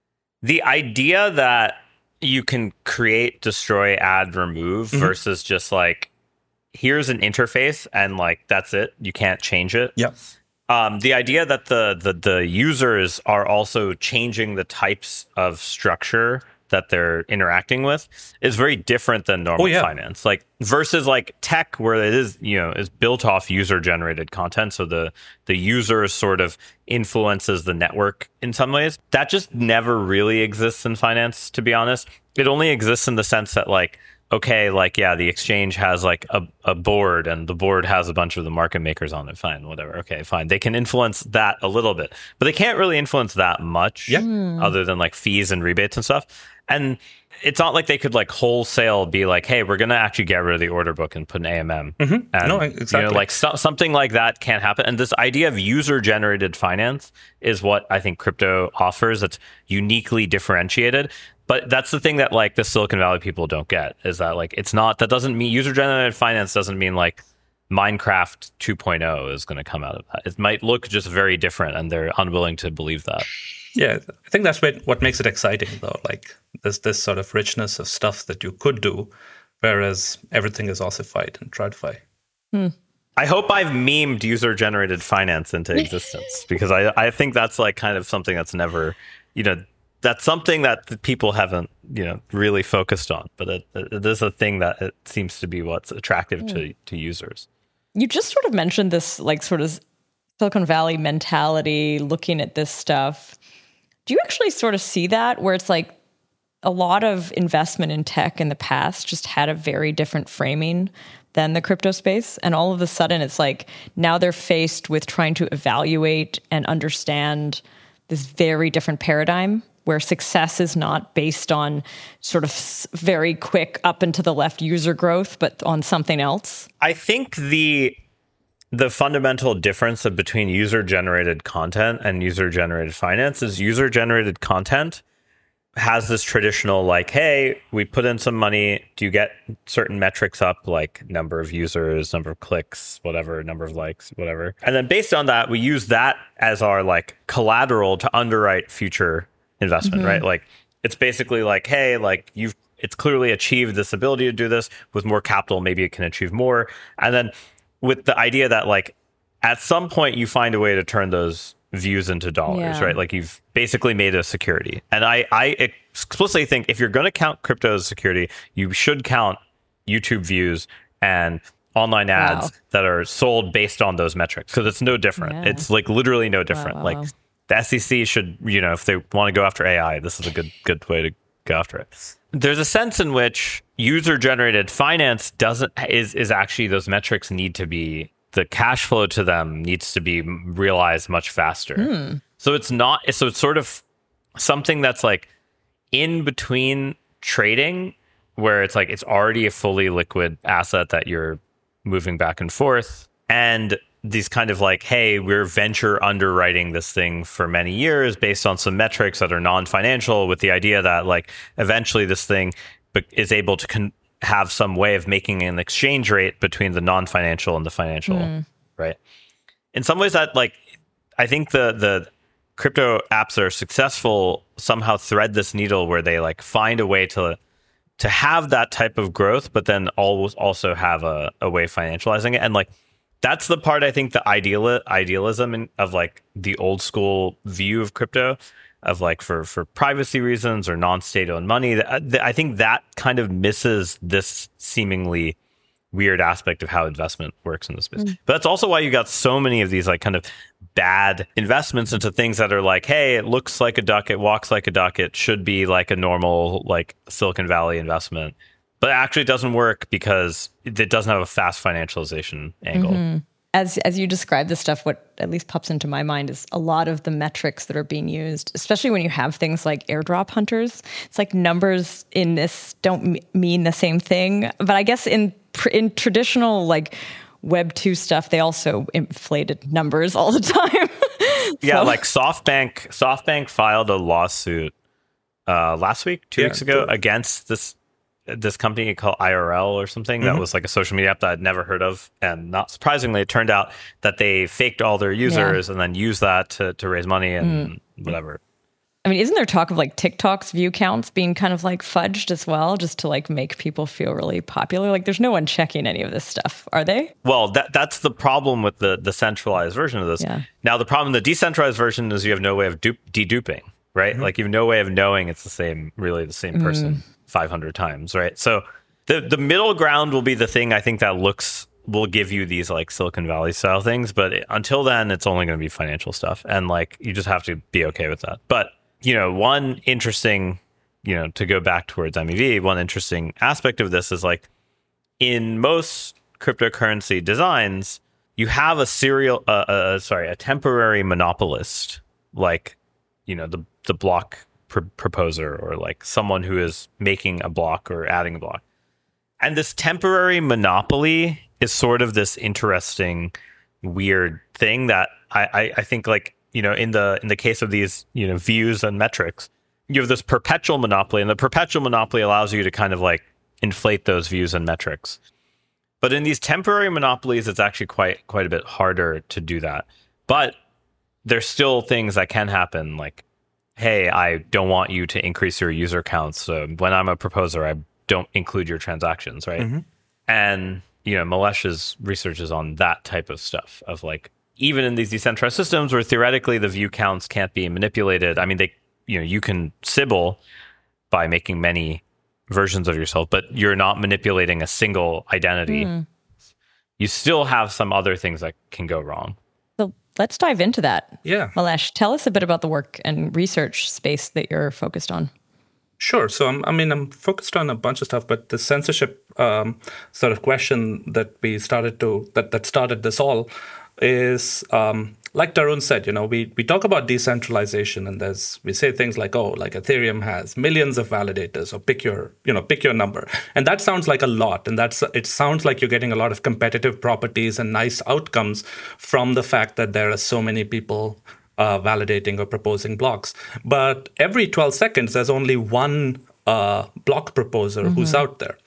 the idea that you can create, destroy, add, remove mm-hmm. versus just like, here's an interface and like, that's it. You can't change it. Yep. Um, the idea that the, the, the users are also changing the types of structure that they're interacting with is very different than normal oh, yeah. finance. Like versus like tech, where it is, you know, is built off user generated content. So the the user sort of influences the network in some ways. That just never really exists in finance, to be honest. It only exists in the sense that like, okay, like, yeah, the exchange has like a, a board and the board has a bunch of the market makers on it. Fine, whatever. Okay, fine. They can influence that a little bit, but they can't really influence that much yeah. other than like fees and rebates and stuff. And it's not like they could like wholesale be like, hey, we're going to actually get rid of the order book and put an A M M. Mm-hmm. And, no, exactly. You know, like so, something like that can't happen. And this idea of user generated finance is what I think crypto offers that's uniquely differentiated. But that's the thing that like the Silicon Valley people don't get is that like it's not that doesn't mean user generated finance doesn't mean like Minecraft two point oh is going to come out of that. It might look just very different, and they're unwilling to believe that. Yeah, I think that's what what makes it exciting, though. Like there's this sort of richness of stuff that you could do, whereas everything is ossified and TradFi. Hmm. I hope I've memed user-generated finance into existence because I I think that's like kind of something that's never, you know, that's something that the people haven't, you know, really focused on. But it, it is a thing that it seems to be what's attractive hmm. to to users. You just sort of mentioned this, like, sort of Silicon Valley mentality, looking at this stuff. Do you actually sort of see that where it's like a lot of investment in tech in the past just had a very different framing than the crypto space? And all of a sudden it's like now they're faced with trying to evaluate and understand this very different paradigm where success is not based on sort of very quick up and to the left user growth, but on something else? I think the the fundamental difference between user-generated content and user-generated finance is user-generated content has this traditional like, hey, we put in some money. Do you get certain metrics up, like number of users, number of clicks, whatever, number of likes, whatever. And then based on that, we use that as our like collateral to underwrite future investment, mm-hmm. right? Like it's basically like, hey, like you've it's clearly achieved this ability to do this with more capital. Maybe it can achieve more. And then with the idea that like at some point you find a way to turn those views into dollars, yeah. right? Like you've basically made a security. And I, I explicitly think if you're going to count crypto as security, you should count YouTube views and online ads wow. that are sold based on those metrics because it's no different. Yeah. It's like literally no different. Wow, wow, like wow. the S E C should, you know, if they want to go after A I, this is a good good way to go after it. There's a sense in which user generated finance doesn't is is actually those metrics need to be the cash flow to them needs to be realized much faster. Mm. So it's not, so it's sort of something that's like in between trading where it's like, it's already a fully liquid asset that you're moving back and forth. And these kind of like, hey, we're venture underwriting this thing for many years based on some metrics that are non-financial with the idea that like eventually this thing is able to con- have some way of making an exchange rate between the non-financial and the financial, mm. right? In some ways that like, I think the the crypto apps that are successful somehow thread this needle where they like find a way to to have that type of growth, but then always also have a, a way of financializing it. And like, that's the part I think the ideal idealism in, of like the old school view of crypto of like for, for privacy reasons or non-state owned money. I think that kind of misses this seemingly weird aspect of how investment works in this space. Mm. But that's also why you got so many of these like kind of bad investments into things that are like, hey, it looks like a duck, it walks like a duck, it should be like a normal like Silicon Valley investment. But it actually doesn't work because it doesn't have a fast financialization angle. Mm-hmm. As as you describe this stuff, what at least pops into my mind is a lot of the metrics that are being used, especially when you have things like airdrop hunters. It's like numbers in this don't m- mean the same thing. But I guess in in traditional like Web two stuff, they also inflated numbers all the time. so. Yeah, like SoftBank. SoftBank filed a lawsuit uh, last week, two yeah, weeks ago, the- against this. this company called I R L or something mm-hmm. that was like a social media app that I'd never heard of. And not surprisingly, it turned out that they faked all their users yeah. and then used that to, to raise money and mm. whatever. I mean, isn't there talk of like TikTok's view counts being kind of like fudged as well, just to like make people feel really popular? Like there's no one checking any of this stuff, are they? Well, that that's the problem with the, the centralized version of this. Yeah. Now, the problem, the decentralized version is you have no way of dupe, deduping, right? Mm-hmm. Like you have no way of knowing it's the same, really the same person. Mm. five hundred times, right? So the the middle ground will be the thing I think that looks will give you these like Silicon Valley style things, but it, until then it's only going to be financial stuff, and like you just have to be okay with that. But you know, one interesting, you know, to go back towards M E V, one interesting aspect of this is like in most cryptocurrency designs, you have a serial, uh, uh sorry, a temporary monopolist, like you know the the block Pr- proposer or like someone who is making a block or adding a block. And this temporary monopoly is sort of this interesting, weird thing that I, I, I think like, you know, in the in the case of these, you know, views and metrics, you have this perpetual monopoly, and the perpetual monopoly allows you to kind of like inflate those views and metrics. But in these temporary monopolies, it's actually quite quite a bit harder to do that. But there's still things that can happen, like, hey, I don't want you to increase your user counts. So when I'm a proposer, I don't include your transactions, right? Mm-hmm. And, you know, Malesh's research is on that type of stuff of like, even in these decentralized systems where theoretically the view counts can't be manipulated. I mean, they, you know, you can Sybil by making many versions of yourself, but you're not manipulating a single identity. Mm. You still have some other things that can go wrong. So let's dive into that. Yeah. Malesh, tell us a bit about the work and research space that you're focused on. Sure. So, I'm, I mean, I'm focused on a bunch of stuff, but the censorship um, sort of question that we started to, that, that started this all is, um, like Tarun said, you know, we, we talk about decentralization and there's, we say things like, oh, like Ethereum has millions of validators or pick your, you know, pick your number. And that sounds like a lot. And that's, it sounds like you're getting a lot of competitive properties and nice outcomes from the fact that there are so many people Uh, validating or proposing blocks. But every twelve seconds, there's only one uh, block proposer mm-hmm. who's out there.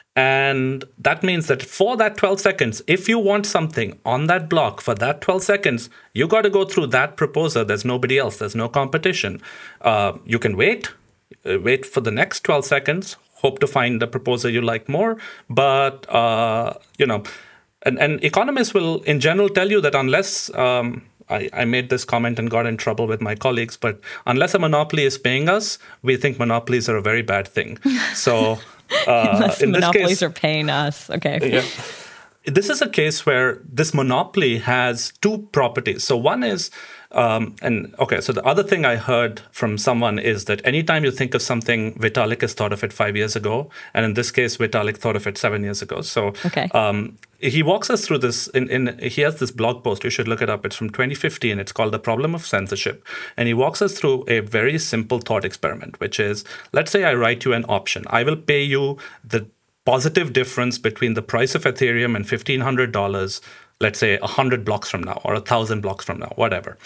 And that means that for that twelve seconds, if you want something on that block for that twelve seconds, you got to go through that proposer. There's nobody else. There's no competition. Uh, you can wait, uh, wait for the next twelve seconds, hope to find the proposer you like more. But, uh, you know, and, and economists will in general tell you that unless... Um, I, I made this comment and got in trouble with my colleagues, but unless a monopoly is paying us, we think monopolies are a very bad thing. So, uh, unless in monopolies this case, are paying us, okay. Yeah. This is a case where this monopoly has two properties. So one is, um, and okay, so the other thing I heard from someone is that anytime you think of something, Vitalik has thought of it five years ago. And in this case, Vitalik thought of it seven years ago. So okay. um, he walks us through this. In, in He has this blog post. You should look it up. It's from twenty fifteen. It's called The Problem of Censorship. And he walks us through a very simple thought experiment, which is, let's say I write you an option. I will pay you the positive difference between the price of Ethereum and fifteen hundred dollars, let's say one hundred blocks from now or one thousand blocks from now, whatever.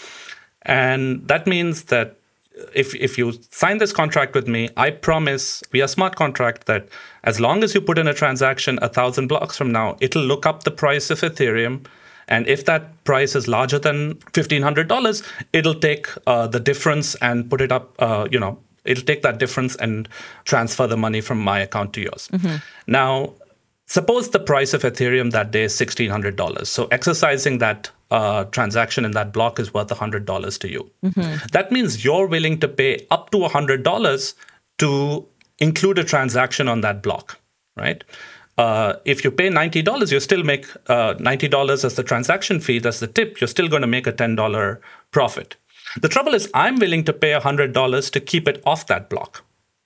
And that means that if if you sign this contract with me, I promise via smart contract that as long as you put in a transaction one thousand blocks from now, it'll look up the price of Ethereum. And if that price is larger than fifteen hundred dollars, it'll take uh, the difference and put it up, uh, you know, it'll take that difference and transfer the money from my account to yours. Mm-hmm. Now, suppose the price of Ethereum that day is sixteen hundred dollars. So exercising that uh, transaction in that block is worth one hundred dollars to you. Mm-hmm. That means you're willing to pay up to one hundred dollars to include a transaction on that block, right? Uh, if you pay ninety dollars, you still make uh, ninety dollars as the transaction fee, that's the tip. You're still going to make a ten dollars profit. The trouble is I'm willing to pay one hundred dollars to keep it off that block.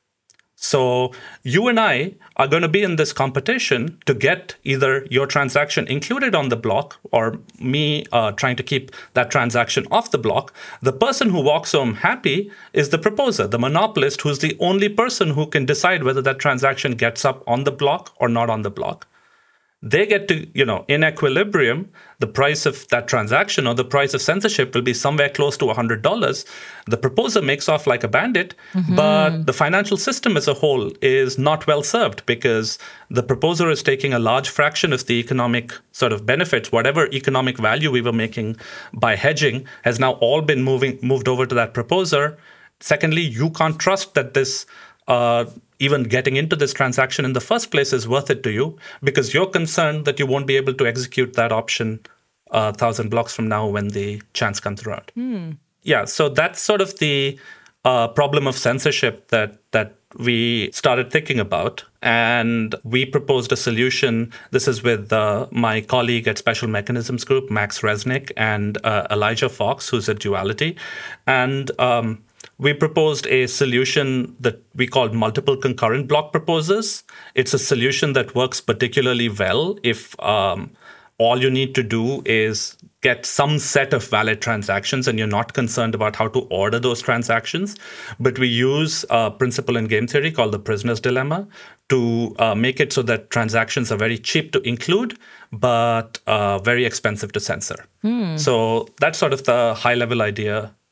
So you and I are going to be in this competition to get either your transaction included on the block or me uh, trying to keep that transaction off the block. The person who walks home happy is the proposer, the monopolist, who's the only person who can decide whether that transaction gets up on the block or not on the block. They get to, you know, in equilibrium, the price of that transaction or the price of censorship will be somewhere close to one hundred dollars. The proposer makes off like a bandit, mm-hmm. but the financial system as a whole is not well served because the proposer is taking a large fraction of the economic sort of benefits. Whatever economic value we were making by hedging has now all been moving moved over to that proposer. Secondly, you can't trust that this uh, even getting into this transaction in the first place is worth it to you because you're concerned that you won't be able to execute that option a uh, thousand blocks from now when the chance comes around. Mm. Yeah, so that's sort of the uh, problem of censorship that that we started thinking about. And we proposed a solution. This is with uh, my colleague at Special Mechanisms Group, Max Resnick, and uh, Elijah Fox, who's at Duality. And um, we proposed a solution that we called multiple concurrent block proposers. It's a solution that works particularly well if um, all you need to do is get some set of valid transactions and you're not concerned about how to order those transactions. But we use a principle in game theory called the prisoner's dilemma to uh, make it so that transactions are very cheap to include, but uh, very expensive to censor. Hmm. So that's sort of the high-level idea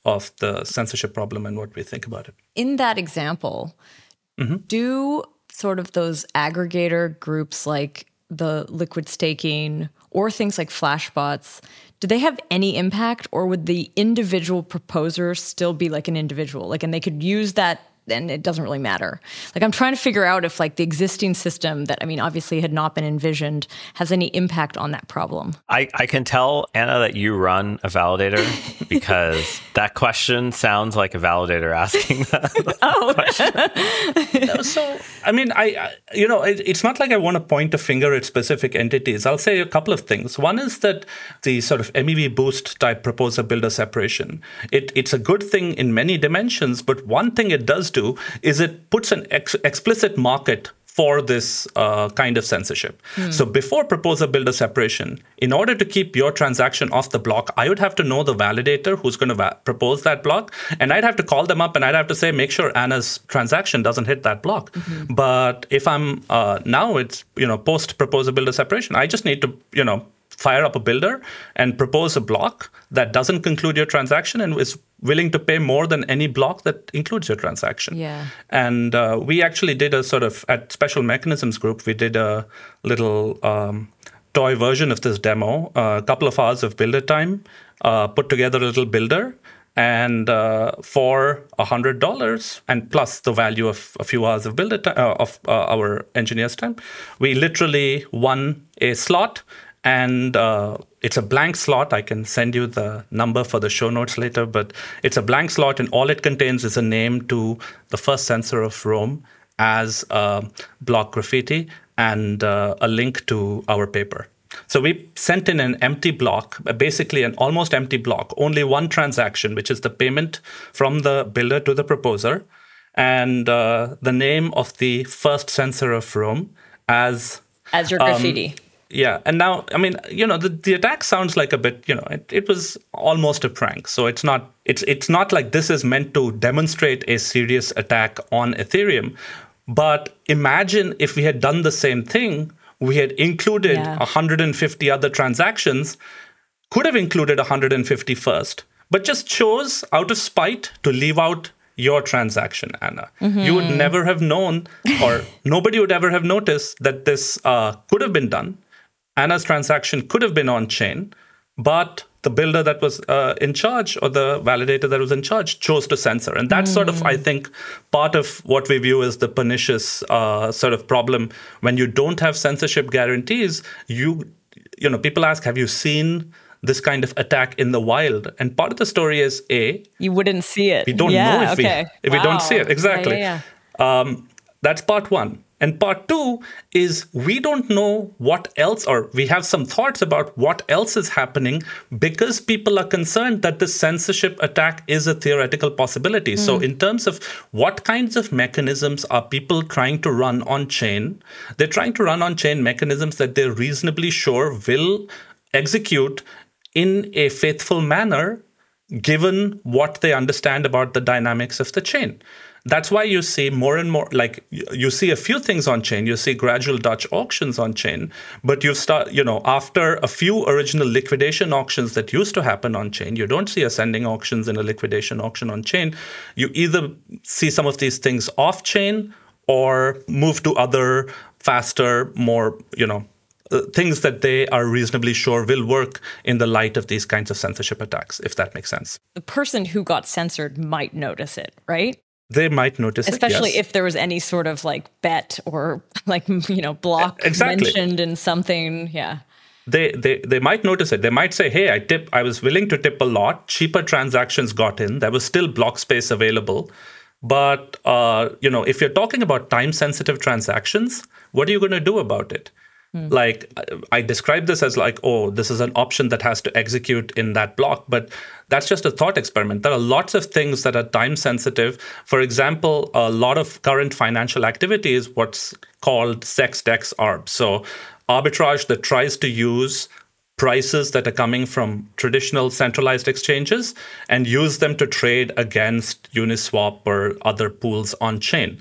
of the censorship problem and what we think about it. In that example, mm-hmm. do sort of those aggregator groups like the liquid staking or things like Flashbots, do they have any impact, or would the individual proposer still be like an individual? Like, and they could use that and it doesn't really matter. Like, I'm trying to figure out if like the existing system that, I mean, obviously had not been envisioned has any impact on that problem. I, I can tell, Anna, that you run a validator because that question sounds like a validator asking that oh. question. So, I mean, I, I you know, it, it's not like I want to point a finger at specific entities. I'll say a couple of things. One is that the sort of M E V boost type proposer builder separation, it, it's a good thing in many dimensions, but one thing it does do is it puts an ex- explicit market for this uh, kind of censorship. Hmm. So before proposer builder separation, in order to keep your transaction off the block, I would have to know the validator who's going to va- propose that block, and I'd have to call them up and I'd have to say, make sure Anna's transaction doesn't hit that block. Mm-hmm. But if I'm uh, now it's, you know, post proposer builder separation, I just need to, you know, fire up a builder and propose a block that doesn't conclude your transaction and is willing to pay more than any block that includes your transaction. Yeah. And uh, we actually did a sort of, at Special Mechanisms Group, we did a little um, toy version of this demo, uh, a couple of hours of builder time, uh, put together a little builder, and uh, for one hundred dollars and plus the value of a few hours of builder time, uh, of uh, our engineers' time, we literally won a slot. And uh, it's a blank slot. I can send you the number for the show notes later, but it's a blank slot, and all it contains is a name to the first censor of Rome as uh, block graffiti and uh, a link to our paper. So we sent in an empty block, basically an almost empty block, only one transaction, which is the payment from the builder to the proposer, and uh, the name of the first censor of Rome as... As your graffiti. Um, Yeah. And now, I mean, you know, the, the attack sounds like a bit, you know, it, it was almost a prank. So it's not it's it's not like this is meant to demonstrate a serious attack on Ethereum. But imagine if we had done the same thing, we had included yeah. one hundred fifty other transactions, could have included one hundred fifty first, but just chose out of spite to leave out your transaction, Anna. Mm-hmm. You would never have known, or nobody would ever have noticed that this uh, could have been done. Anna's transaction could have been on chain, but the builder that was uh, in charge, or the validator that was in charge, chose to censor. And that's mm. sort of, I think, part of what we view as the pernicious uh, sort of problem. When you don't have censorship guarantees, you, you know, people ask, have you seen this kind of attack in the wild? And part of the story is, A, you wouldn't see it. We don't yeah, know if, okay. we, if wow. we don't see it. Exactly. Yeah, yeah, yeah. Um, that's part one. And part two is we don't know what else, or we have some thoughts about what else is happening because people are concerned that this censorship attack is a theoretical possibility. Mm. So in terms of what kinds of mechanisms are people trying to run on chain, they're trying to run on chain mechanisms that they're reasonably sure will execute in a faithful manner, given what they understand about the dynamics of the chain. That's why you see more and more, like you see a few things on chain. You see gradual Dutch auctions on chain, but you start, you know, after a few original liquidation auctions that used to happen on chain, you don't see ascending auctions and a liquidation auction on chain. You either see some of these things off chain or move to other faster, more, you know, uh, things that they are reasonably sure will work in the light of these kinds of censorship attacks, if that makes sense. The person who got censored might notice it, right? They might notice Especially it, yes. if there was any sort of like bet or like, you know, block exactly. mentioned in something. Yeah. They, they they might notice it. They might say, hey, I tip. I was willing to tip a lot. Cheaper transactions got in. There was still block space available. But, uh, you know, if you're talking about time-sensitive transactions, what are you going to do about it? Mm. Like, I describe this as like, oh, this is an option that has to execute in that block. But that's just a thought experiment. There are lots of things that are time sensitive. For example, a lot of current financial activity is what's called sex dex arb. So arbitrage that tries to use prices that are coming from traditional centralized exchanges and use them to trade against Uniswap or other pools on chain.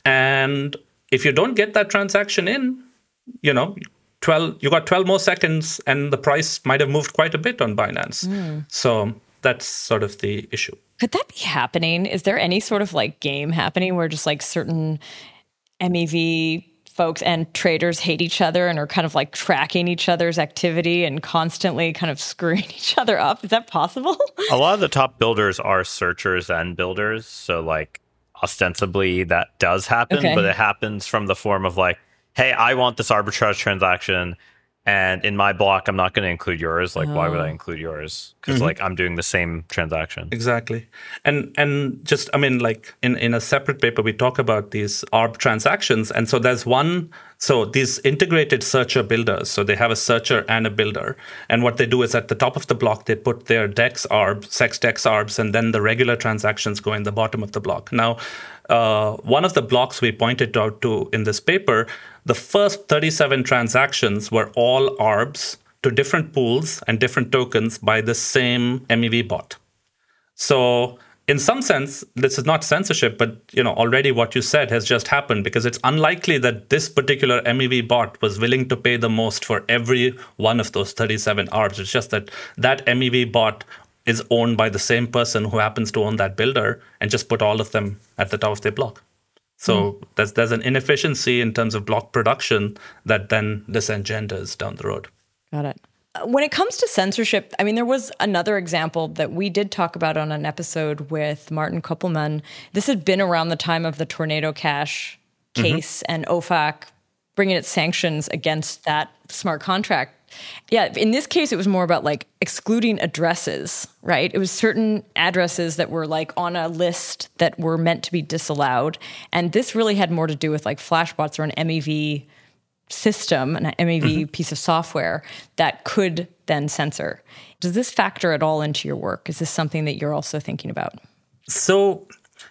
And if you don't get that transaction in, you know, twelve you got twelve more seconds and the price might have moved quite a bit on Binance. Mm. So that's sort of the issue. Could that be happening? Is there any sort of like game happening where just like certain M E V folks and traders hate each other and are kind of like tracking each other's activity and constantly kind of screwing each other up? Is that possible? A lot of the top builders are searchers and builders. So like ostensibly that does happen, okay. but it happens from the form of like, hey, I want this arbitrage transaction. And in my block, I'm not going to include yours. Like, oh. why would I include yours? Because mm-hmm. like I'm doing the same transaction. Exactly. And and just, I mean, like in, in a separate paper, we talk about these arb transactions. And so there's one, so these integrated searcher builders, so they have a searcher and a builder. And what they do is at the top of the block, they put their DEX arbs, sex DEX arbs, and then the regular transactions go in the bottom of the block. Now, uh, one of the blocks we pointed out to in this paper, the first thirty-seven transactions were all arbs to different pools and different tokens by the same M E V bot. So in some sense, this is not censorship, but you know already what you said has just happened, because it's unlikely that this particular M E V bot was willing to pay the most for every one of those thirty-seven arbs. It's just that that M E V bot is owned by the same person who happens to own that builder and just put all of them at the top of their block. So mm. there's, there's an inefficiency in terms of block production that then this engenders down the road. Got it. When it comes to censorship, I mean, there was another example that we did talk about on an episode with Martin Koppelman. This had been around the time of the Tornado Cash case mm-hmm. and O F A C bringing its sanctions against that smart contract. Yeah, in this case, it was more about like excluding addresses, right? It was certain addresses that were like on a list that were meant to be disallowed. And this really had more to do with like Flashbots or an M E V system, an M E V mm-hmm. piece of software that could then censor. Does this factor at all into your work? Is this something that you're also thinking about? So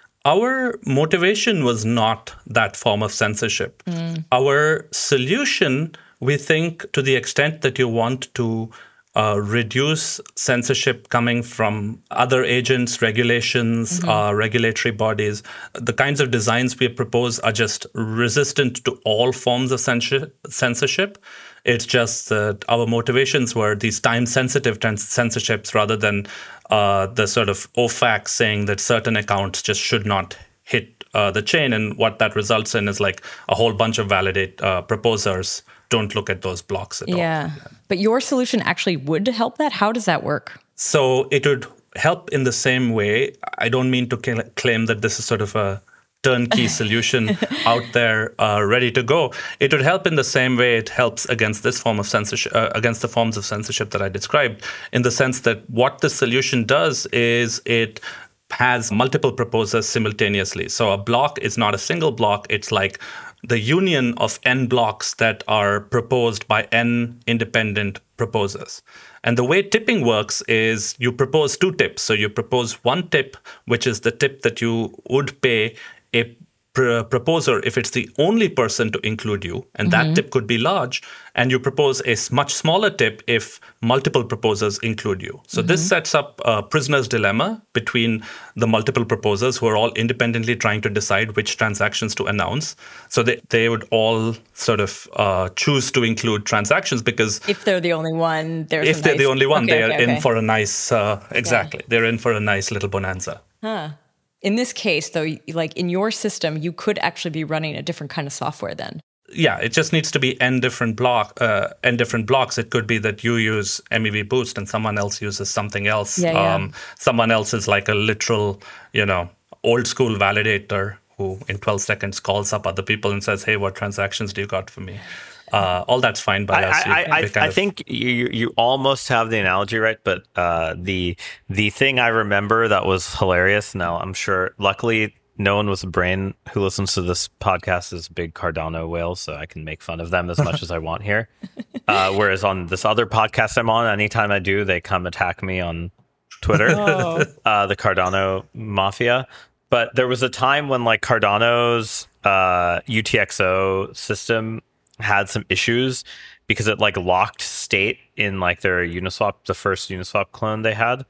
our motivation was not that form of censorship. Mm. Our solution, we think, to the extent that you want to uh, reduce censorship coming from other agents, regulations, mm-hmm. uh, regulatory bodies, the kinds of designs we propose are just resistant to all forms of censor- censorship. It's just that our motivations were these time-sensitive trans- censorships rather than uh, the sort of O F A C saying that certain accounts just should not hit uh, the chain. And what that results in is like a whole bunch of validate uh, proposers don't look at those blocks at yeah. all. Yeah. But your solution actually would help that? How does that work? So it would help in the same way. I don't mean to cl- claim that this is sort of a turnkey solution out there uh, ready to go. It would help in the same way it helps against this form of censorship, uh, against the forms of censorship that I described, in the sense that what the solution does is it has multiple proposers simultaneously. So a block is not a single block. It's like the union of n blocks that are proposed by n independent proposers. And the way tipping works is you propose two tips. So you propose one tip, which is the tip that you would pay a pr- proposer if it's the only person to include you, and mm-hmm. that tip could be large, and you propose a much smaller tip if multiple proposers include you. So mm-hmm. this sets up a prisoner's dilemma between the multiple proposers who are all independently trying to decide which transactions to announce. So they, they would all sort of uh, choose to include transactions because if they're the only one, there's if a they're nice... the only one, okay, they are okay, in okay. for a nice, uh, exactly, yeah. they're in for a nice little bonanza. Huh. In this case, though, like in your system, you could actually be running a different kind of software then. Yeah, it just needs to be n different block, uh, n different blocks. It could be that you use M E V Boost and someone else uses something else. Yeah, yeah. Um, someone else is like a literal, you know, old school validator who in twelve seconds calls up other people and says, "Hey, what transactions do you got for me?" Uh, all that's fine by I, us. I, I, I of... think you you almost have the analogy right, but uh, the the thing I remember that was hilarious. Now I'm sure, luckily, no one with a brain who listens to this podcast is a big Cardano whale, so I can make fun of them as much as I want here. Uh, whereas on this other podcast I'm on, anytime I do, they come attack me on Twitter, oh. uh, the Cardano Mafia. But there was a time when like Cardano's uh, U T X O system had some issues because it like locked state in like their Uniswap, the first Uniswap clone they had.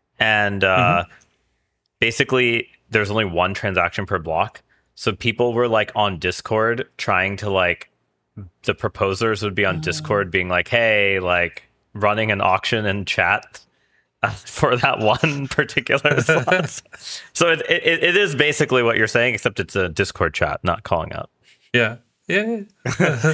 And uh, mm-hmm. basically there's only one transaction per block. So people were like on Discord trying to like, the proposers would be on oh. Discord being like, hey, like running an auction in chat for that one particular slot. So it, it it is basically what you're saying, except it's a Discord chat, not calling out. Yeah, yeah. yeah.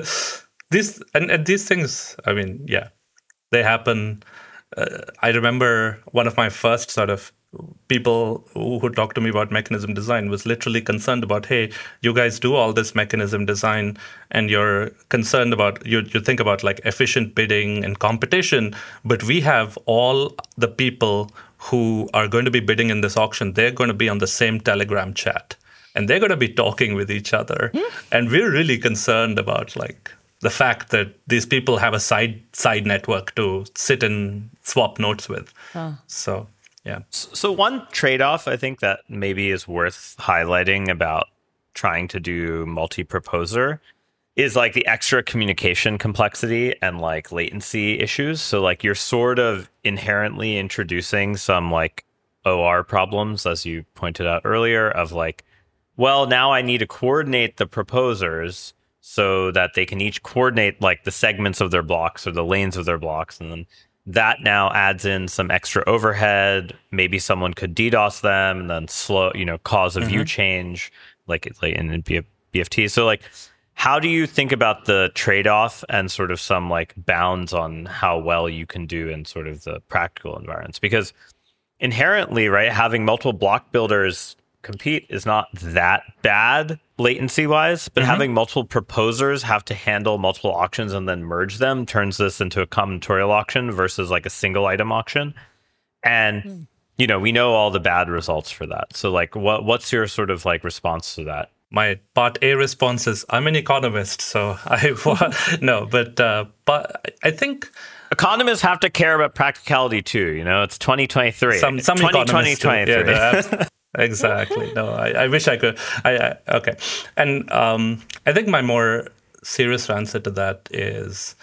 these and, and these things, I mean, yeah, they happen. Uh, I remember one of my first sort of people who, who talked to me about mechanism design was literally concerned about, hey, you guys do all this mechanism design and you're concerned about, you, you think about like efficient bidding and competition, but we have all the people who are going to be bidding in this auction, they're going to be on the same Telegram chat and they're going to be talking with each other. Mm. And we're really concerned about like the fact that these people have a side side network to sit and swap notes with. Oh. So... Yeah. So one trade-off I think that maybe is worth highlighting about trying to do multi-proposer is like the extra communication complexity and like latency issues. So like you're sort of inherently introducing some like O R problems, as you pointed out earlier, of like, well, now I need to coordinate the proposers so that they can each coordinate like the segments of their blocks or the lanes of their blocks, and then that now adds in some extra overhead. Maybe someone could DDoS them and then slow, you know, cause a mm-hmm. view change, like like in B F T. So, like, how do you think about the trade-off and sort of some like bounds on how well you can do in sort of the practical environments? Because inherently, right, having multiple block builders compete is not that bad latency-wise, but mm-hmm. having multiple proposers have to handle multiple auctions and then merge them turns this into a combinatorial auction versus like a single item auction. And, mm. you know, we know all the bad results for that. So like, what what's your sort of like response to that? My part A response is I'm an economist, so I no, but uh, but I think economists have to care about practicality too. You know, it's twenty twenty-three. Some some economists do. Yeah, no, exactly. No, I, I wish I could. I, I okay, and um, I think my more serious answer to that is,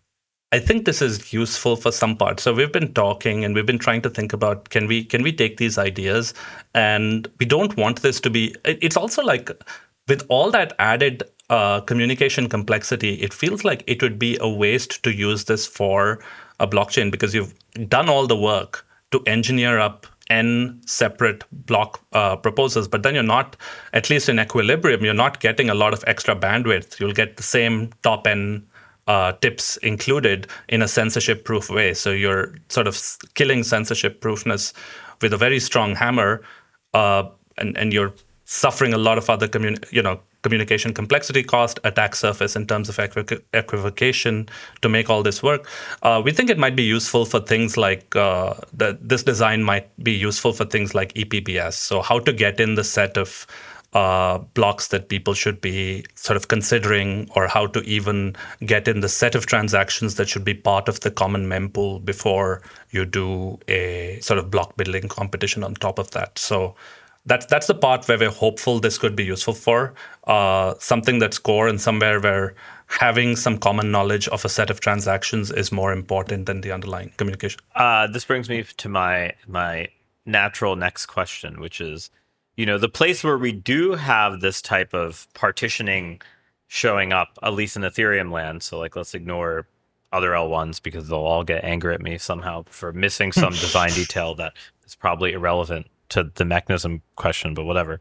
I think this is useful for some parts. So we've been talking and we've been trying to think about can we can we take these ideas, and we don't want this to be. It's also like with all that added uh, communication complexity, it feels like it would be a waste to use this for a blockchain because you've done all the work to engineer up n separate block uh, proposals, but then you're not, at least in equilibrium, you're not getting a lot of extra bandwidth. You'll get the same top n uh, tips included in a censorship-proof way. So you're sort of killing censorship-proofness with a very strong hammer, uh, and and you're suffering a lot of other communi- you know communication complexity cost, attack surface in terms of equiv- equivocation to make all this work. Uh, we think it might be useful for things like, uh, the, this design might be useful for things like E P B S. So how to get in the set of uh, blocks that people should be sort of considering, or how to even get in the set of transactions that should be part of the common mempool before you do a sort of block building competition on top of that. So That's that's the part where we're hopeful this could be useful for, uh, something that's core and somewhere where having some common knowledge of a set of transactions is more important than the underlying communication. Uh, this brings me to my my natural next question, which is, you know, the place where we do have this type of partitioning showing up, at least in Ethereum land. So like, let's ignore other L ones because they'll all get angry at me somehow for missing some design detail that is probably irrelevant to the mechanism question, but whatever,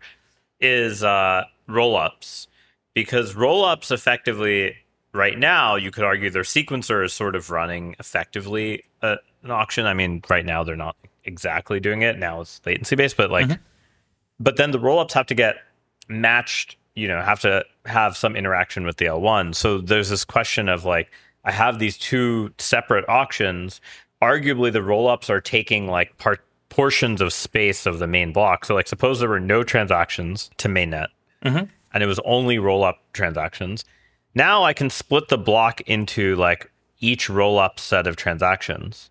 is uh, rollups. Because rollups effectively, right now, you could argue their sequencer is sort of running effectively uh, an auction. I mean, right now they're not exactly doing it. Now it's latency based, but like, mm-hmm. but then the rollups have to get matched, you know, have to have some interaction with the L one. So there's this question of like, I have these two separate auctions. Arguably, the rollups are taking like part portions of space of the main block. So like, suppose there were no transactions to mainnet, mm-hmm. and it was only rollup transactions. Now I can split the block into like each rollup set of transactions,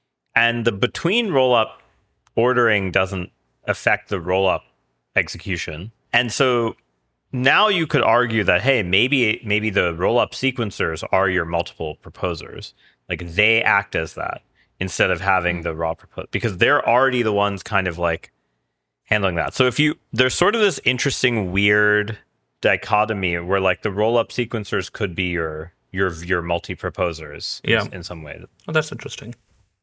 and the between rollup ordering doesn't affect the rollup execution. And so now you could argue that, hey, maybe maybe the rollup sequencers are your multiple proposers. Like they act as that, instead of having the raw proposal, because they're already the ones kind of like handling that. So if you, there's sort of this interesting weird dichotomy where like the rollup sequencers could be your your your multi proposers, yeah. in, in some way. Oh, that's interesting.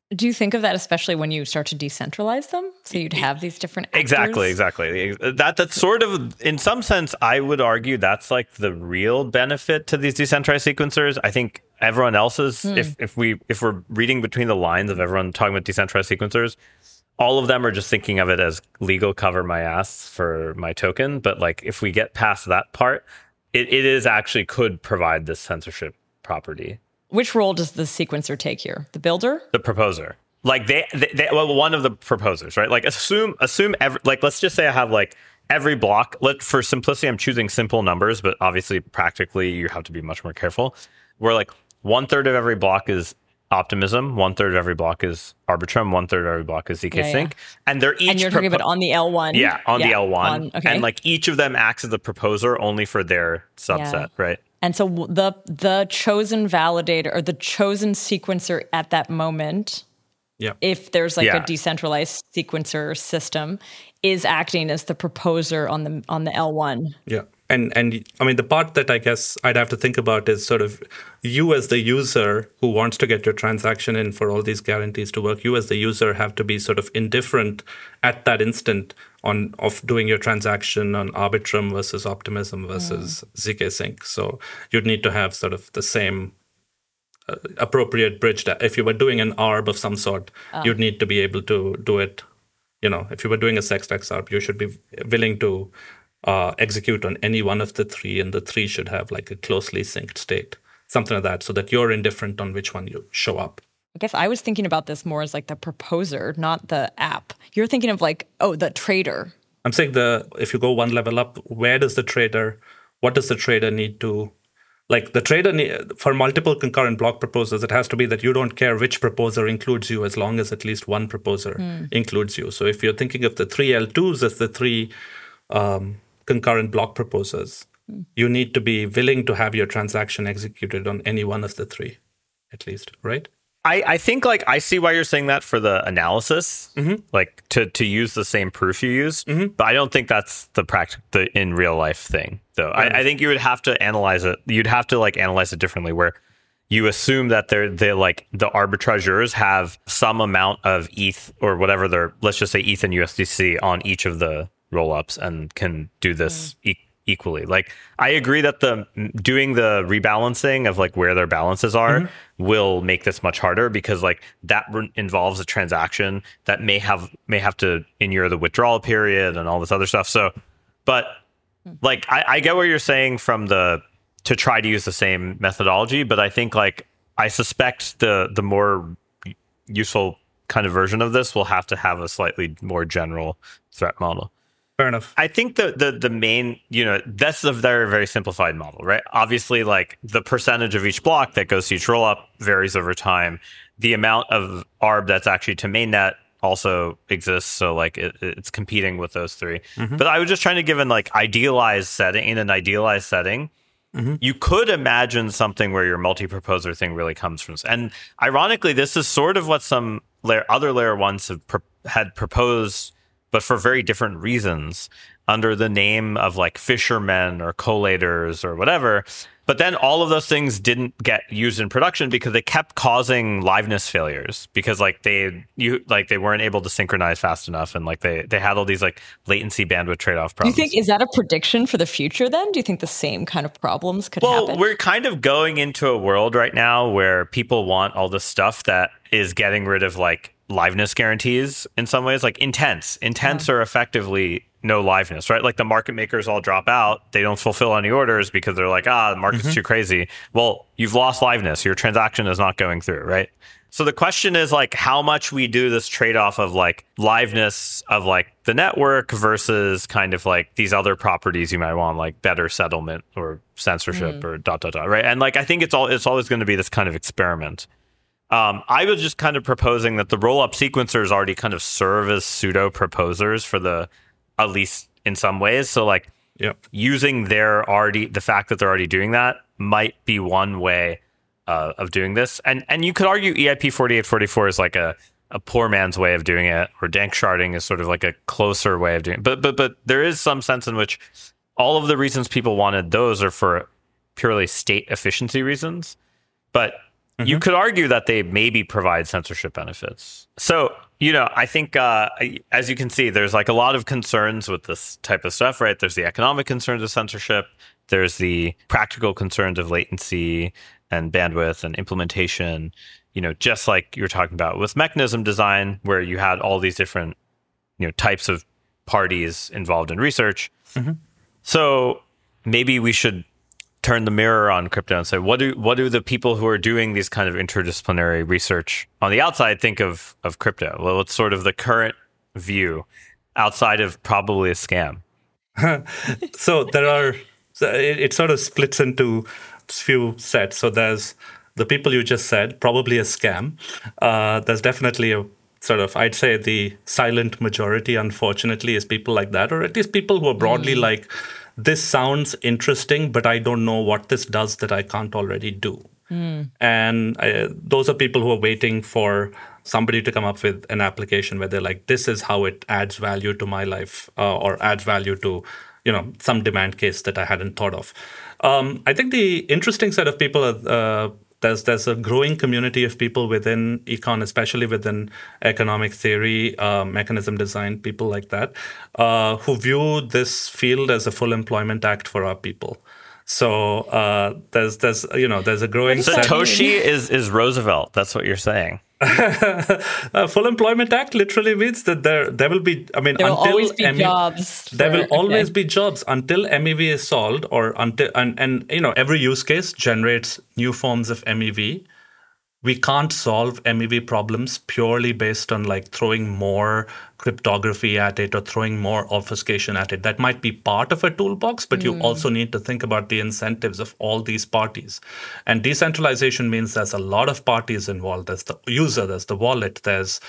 Do you think of that especially when you start to decentralize them? So you'd have these different actors? Exactly, exactly. That that's sort of, in some sense, I would argue that's like the real benefit to these decentralized sequencers. I think everyone else's, mm. if if we if we're reading between the lines of everyone talking about decentralized sequencers, all of them are just thinking of it as legal cover my ass for my token. But like if we get past that part, it, it is actually could provide this censorship property. Which role does the sequencer take here? The builder? The proposer. Like they, they, they well, one of the proposers, right? Like assume, assume every, like, let's just say I have like every block. Let for simplicity, I'm choosing simple numbers, but obviously practically you have to be much more careful. Where like one third of every block is Optimism, one third of every block is Arbitrum, one third of every block is Z K Sync, yeah, yeah. and they're each. And you're talking propo- about on the L one. Yeah, on yeah, the L one, on, okay. And like each of them acts as the proposer only for their subset, yeah. right? And so the the chosen validator or the chosen sequencer at that moment, yeah. if there's like yeah. a decentralized sequencer system, is acting as the proposer on the on the L one. Yeah. And and I mean, the part that I guess I'd have to think about is sort of you as the user who wants to get your transaction in for all these guarantees to work. You as the user have to be sort of indifferent at that instant on of doing your transaction on Arbitrum versus Optimism versus mm. Z K Sync. So you'd need to have sort of the same uh, appropriate bridge. That if you were doing an A R B of some sort, oh. you'd need to be able to do it. You know, if you were doing a Sextex A R B, you should be willing to Uh, execute on any one of the three, and the three should have like a closely synced state, something like that, so that you're indifferent on which one you show up. I guess I was thinking about this more as like the proposer, not the app. You're thinking of like, oh, the trader. I'm saying the if you go one level up, where does the trader, what does the trader need to, like the trader need, for multiple concurrent block proposers, it has to be that you don't care which proposer includes you as long as at least one proposer mm. includes you. So if you're thinking of the three L twos as the three um, concurrent block proposers, mm. you need to be willing to have your transaction executed on any one of the three, at least, right? I, I think like I see why you're saying that for the analysis, mm-hmm. like to, to use the same proof you use, mm-hmm. but I don't think that's the practical, the in real life thing, though. Right. I, I think you would have to analyze it. You'd have to like analyze it differently, where you assume that they're they like the arbitrageurs have some amount of E T H or whatever they're, let's just say E T H and U S D C on each of the roll-ups and can do this mm. e- equally. Like I agree that the doing the rebalancing of like where their balances are mm-hmm. will make this much harder, because like that re- involves a transaction that may have may have to inure the withdrawal period and all this other stuff. So, but mm. like I, I get what you're saying from the to try to use the same methodology, but I think like I suspect the the more useful kind of version of this will have to have a slightly more general threat model. Fair enough. I think the, the the main, you know, that's a very, very simplified model, right? Obviously, like the percentage of each block that goes to each rollup varies over time. The amount of A R B that's actually to mainnet also exists. So like it, it's competing with those three. Mm-hmm. But I was just trying to give an like idealized setting, in an idealized setting, mm-hmm. you could imagine something where your multi-proposer thing really comes from. And ironically, this is sort of what some layer, other layer ones have pro- had proposed, but for very different reasons, under the name of like fishermen or collators or whatever. But then all of those things didn't get used in production because they kept causing liveness failures, because like they you like they weren't able to synchronize fast enough, and like they they had all these like latency bandwidth trade-off problems. Do you think, is that a prediction for the future then? Do you think the same kind of problems could well, happen? Well, we're kind of going into a world right now where people want all this stuff that is getting rid of like liveness guarantees in some ways, like intents. Intents yeah. are effectively no liveness, right? Like the market makers all drop out. They don't fulfill any orders because they're like, ah, the market's mm-hmm. too crazy. Well, you've lost liveness. Your transaction is not going through, right? So the question is like how much we do this trade-off of like liveness of like the network versus kind of like these other properties you might want, like better settlement or censorship mm. or dot, dot, dot, right? And like I think it's all it's always going to be this kind of experiment. Um, I was just kind of proposing that the roll-up sequencers already kind of serve as pseudo proposers for the, at least in some ways. So like yep. using their already, the fact that they're already doing that might be one way uh, of doing this. And and you could argue E I P forty-eight forty-four is like a, a poor man's way of doing it, or dank sharding is sort of like a closer way of doing it. But, but, but there is some sense in which all of the reasons people wanted those are for purely state efficiency reasons. But Mm-hmm. You could argue that they maybe provide censorship benefits. So, you know, I think, uh, as you can see, there's like a lot of concerns with this type of stuff, right? There's the economic concerns of censorship. There's the practical concerns of latency and bandwidth and implementation, you know, just like you were talking about with mechanism design, where you had all these different, you know, types of parties involved in research. Mm-hmm. So maybe we should turn the mirror on crypto and say, what do what do the people who are doing these kind of interdisciplinary research on the outside think of of crypto? Well, what's sort of the current view outside of probably a scam? So there are, it, it sort of splits into few sets. So there's the people you just said, probably a scam. Uh, there's definitely a sort of, I'd say the silent majority, unfortunately, is people like that, or at least people who are broadly mm. like, this sounds interesting, but I don't know what this does that I can't already do. Mm. And I, those are people who are waiting for somebody to come up with an application where they're like, this is how it adds value to my life, uh, or adds value to, you know, some demand case that I hadn't thought of. Um, I think the interesting set of people are, uh, There's there's a growing community of people within econ, especially within economic theory, uh, mechanism design, people like that, uh, who view this field as a full employment act for our people. So uh, there's there's you know there's a growing. Satoshi is is Roosevelt. That's what you're saying. uh, full employment act literally means that there there will be. I mean, there will until always be M E V, jobs. There for, will always okay. be jobs until M E V is solved, or until and and you know every use case generates new forms of M E V. We can't solve M E V problems purely based on like throwing more cryptography at it or throwing more obfuscation at it. That might be part of a toolbox, but mm. you also need to think about the incentives of all these parties. And decentralization means there's a lot of parties involved. There's the user, there's the wallet, there's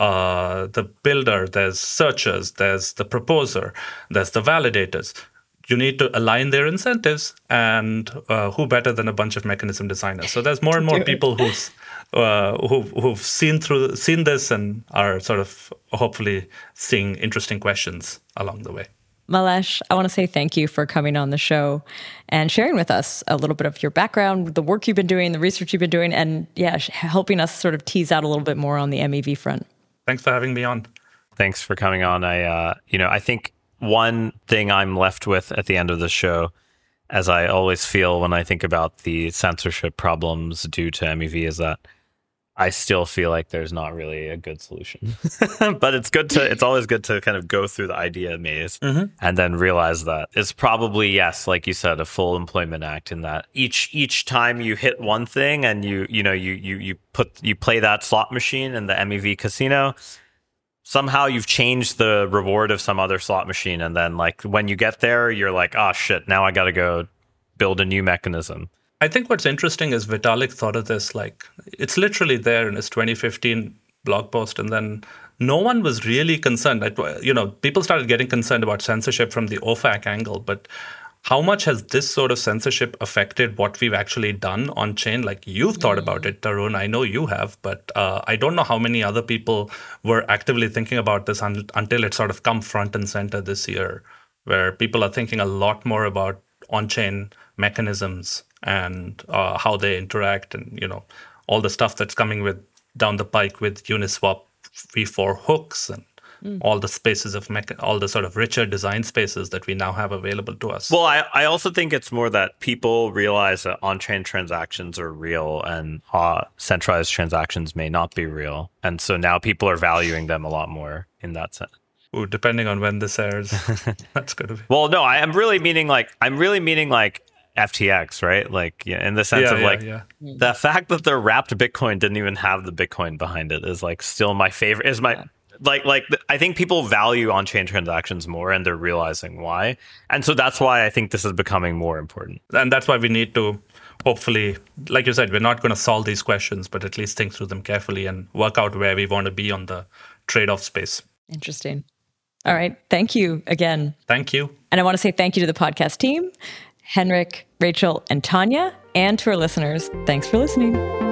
uh, the builder, there's searchers, there's the proposer, there's the validators. You need to align their incentives, and uh, who better than a bunch of mechanism designers? So there's more and more people who's uh, who've, who've seen through seen this and are sort of hopefully seeing interesting questions along the way. Malesh, I want to say thank you for coming on the show and sharing with us a little bit of your background, the work you've been doing, the research you've been doing, and yeah, helping us sort of tease out a little bit more on the M E V front. Thanks for having me on. Thanks for coming on. I, uh, you know, I think. One thing I'm left with at the end of the show, as I always feel when I think about the censorship problems due to M E V, is that I still feel like there's not really a good solution. But it's good to, it's always good to kind of go through the idea maze mm-hmm. and then realize that it's probably, yes, like you said, a full employment act in that each each time you hit one thing and you you know you you you put you play that slot machine in the M E V casino, somehow you've changed the reward of some other slot machine. And then like when you get there, you're like, oh shit, now I got to go build a new mechanism. I think what's interesting is Vitalik thought of this, like it's literally there in his twenty fifteen blog post. And then no one was really concerned. You know, people started getting concerned about censorship from the O F A C angle, but how much has this sort of censorship affected what we've actually done on chain? Like you've thought mm-hmm. about it, Tarun. I know you have, but uh, I don't know how many other people were actively thinking about this un- until it sort of come front and center this year, where people are thinking a lot more about on-chain mechanisms and uh, how they interact, and you know all the stuff that's coming with down the pike with Uniswap v four hooks and Mm. all the spaces of mecha- all the sort of richer design spaces that we now have available to us. Well, I, I also think it's more that people realize that on-chain transactions are real and uh, centralized transactions may not be real. And so now people are valuing them a lot more in that sense. Ooh, depending on when this airs, that's going to be. Well, no, I am really meaning like, I'm really meaning like F T X, right? Like yeah, in the sense yeah, of yeah, like yeah. the fact that the wrapped Bitcoin didn't even have the Bitcoin behind it is like still my favorite, is my... Yeah. Like, like I think people value on-chain transactions more, and they're realizing why. And so that's why I think this is becoming more important. And that's why we need to hopefully, like you said, we're not going to solve these questions, but at least think through them carefully and work out where we want to be on the trade-off space. Interesting. All right. Thank you again. Thank you. And I want to say thank you to the podcast team, Henrik, Rachel, and Tanya, and to our listeners. Thanks for listening.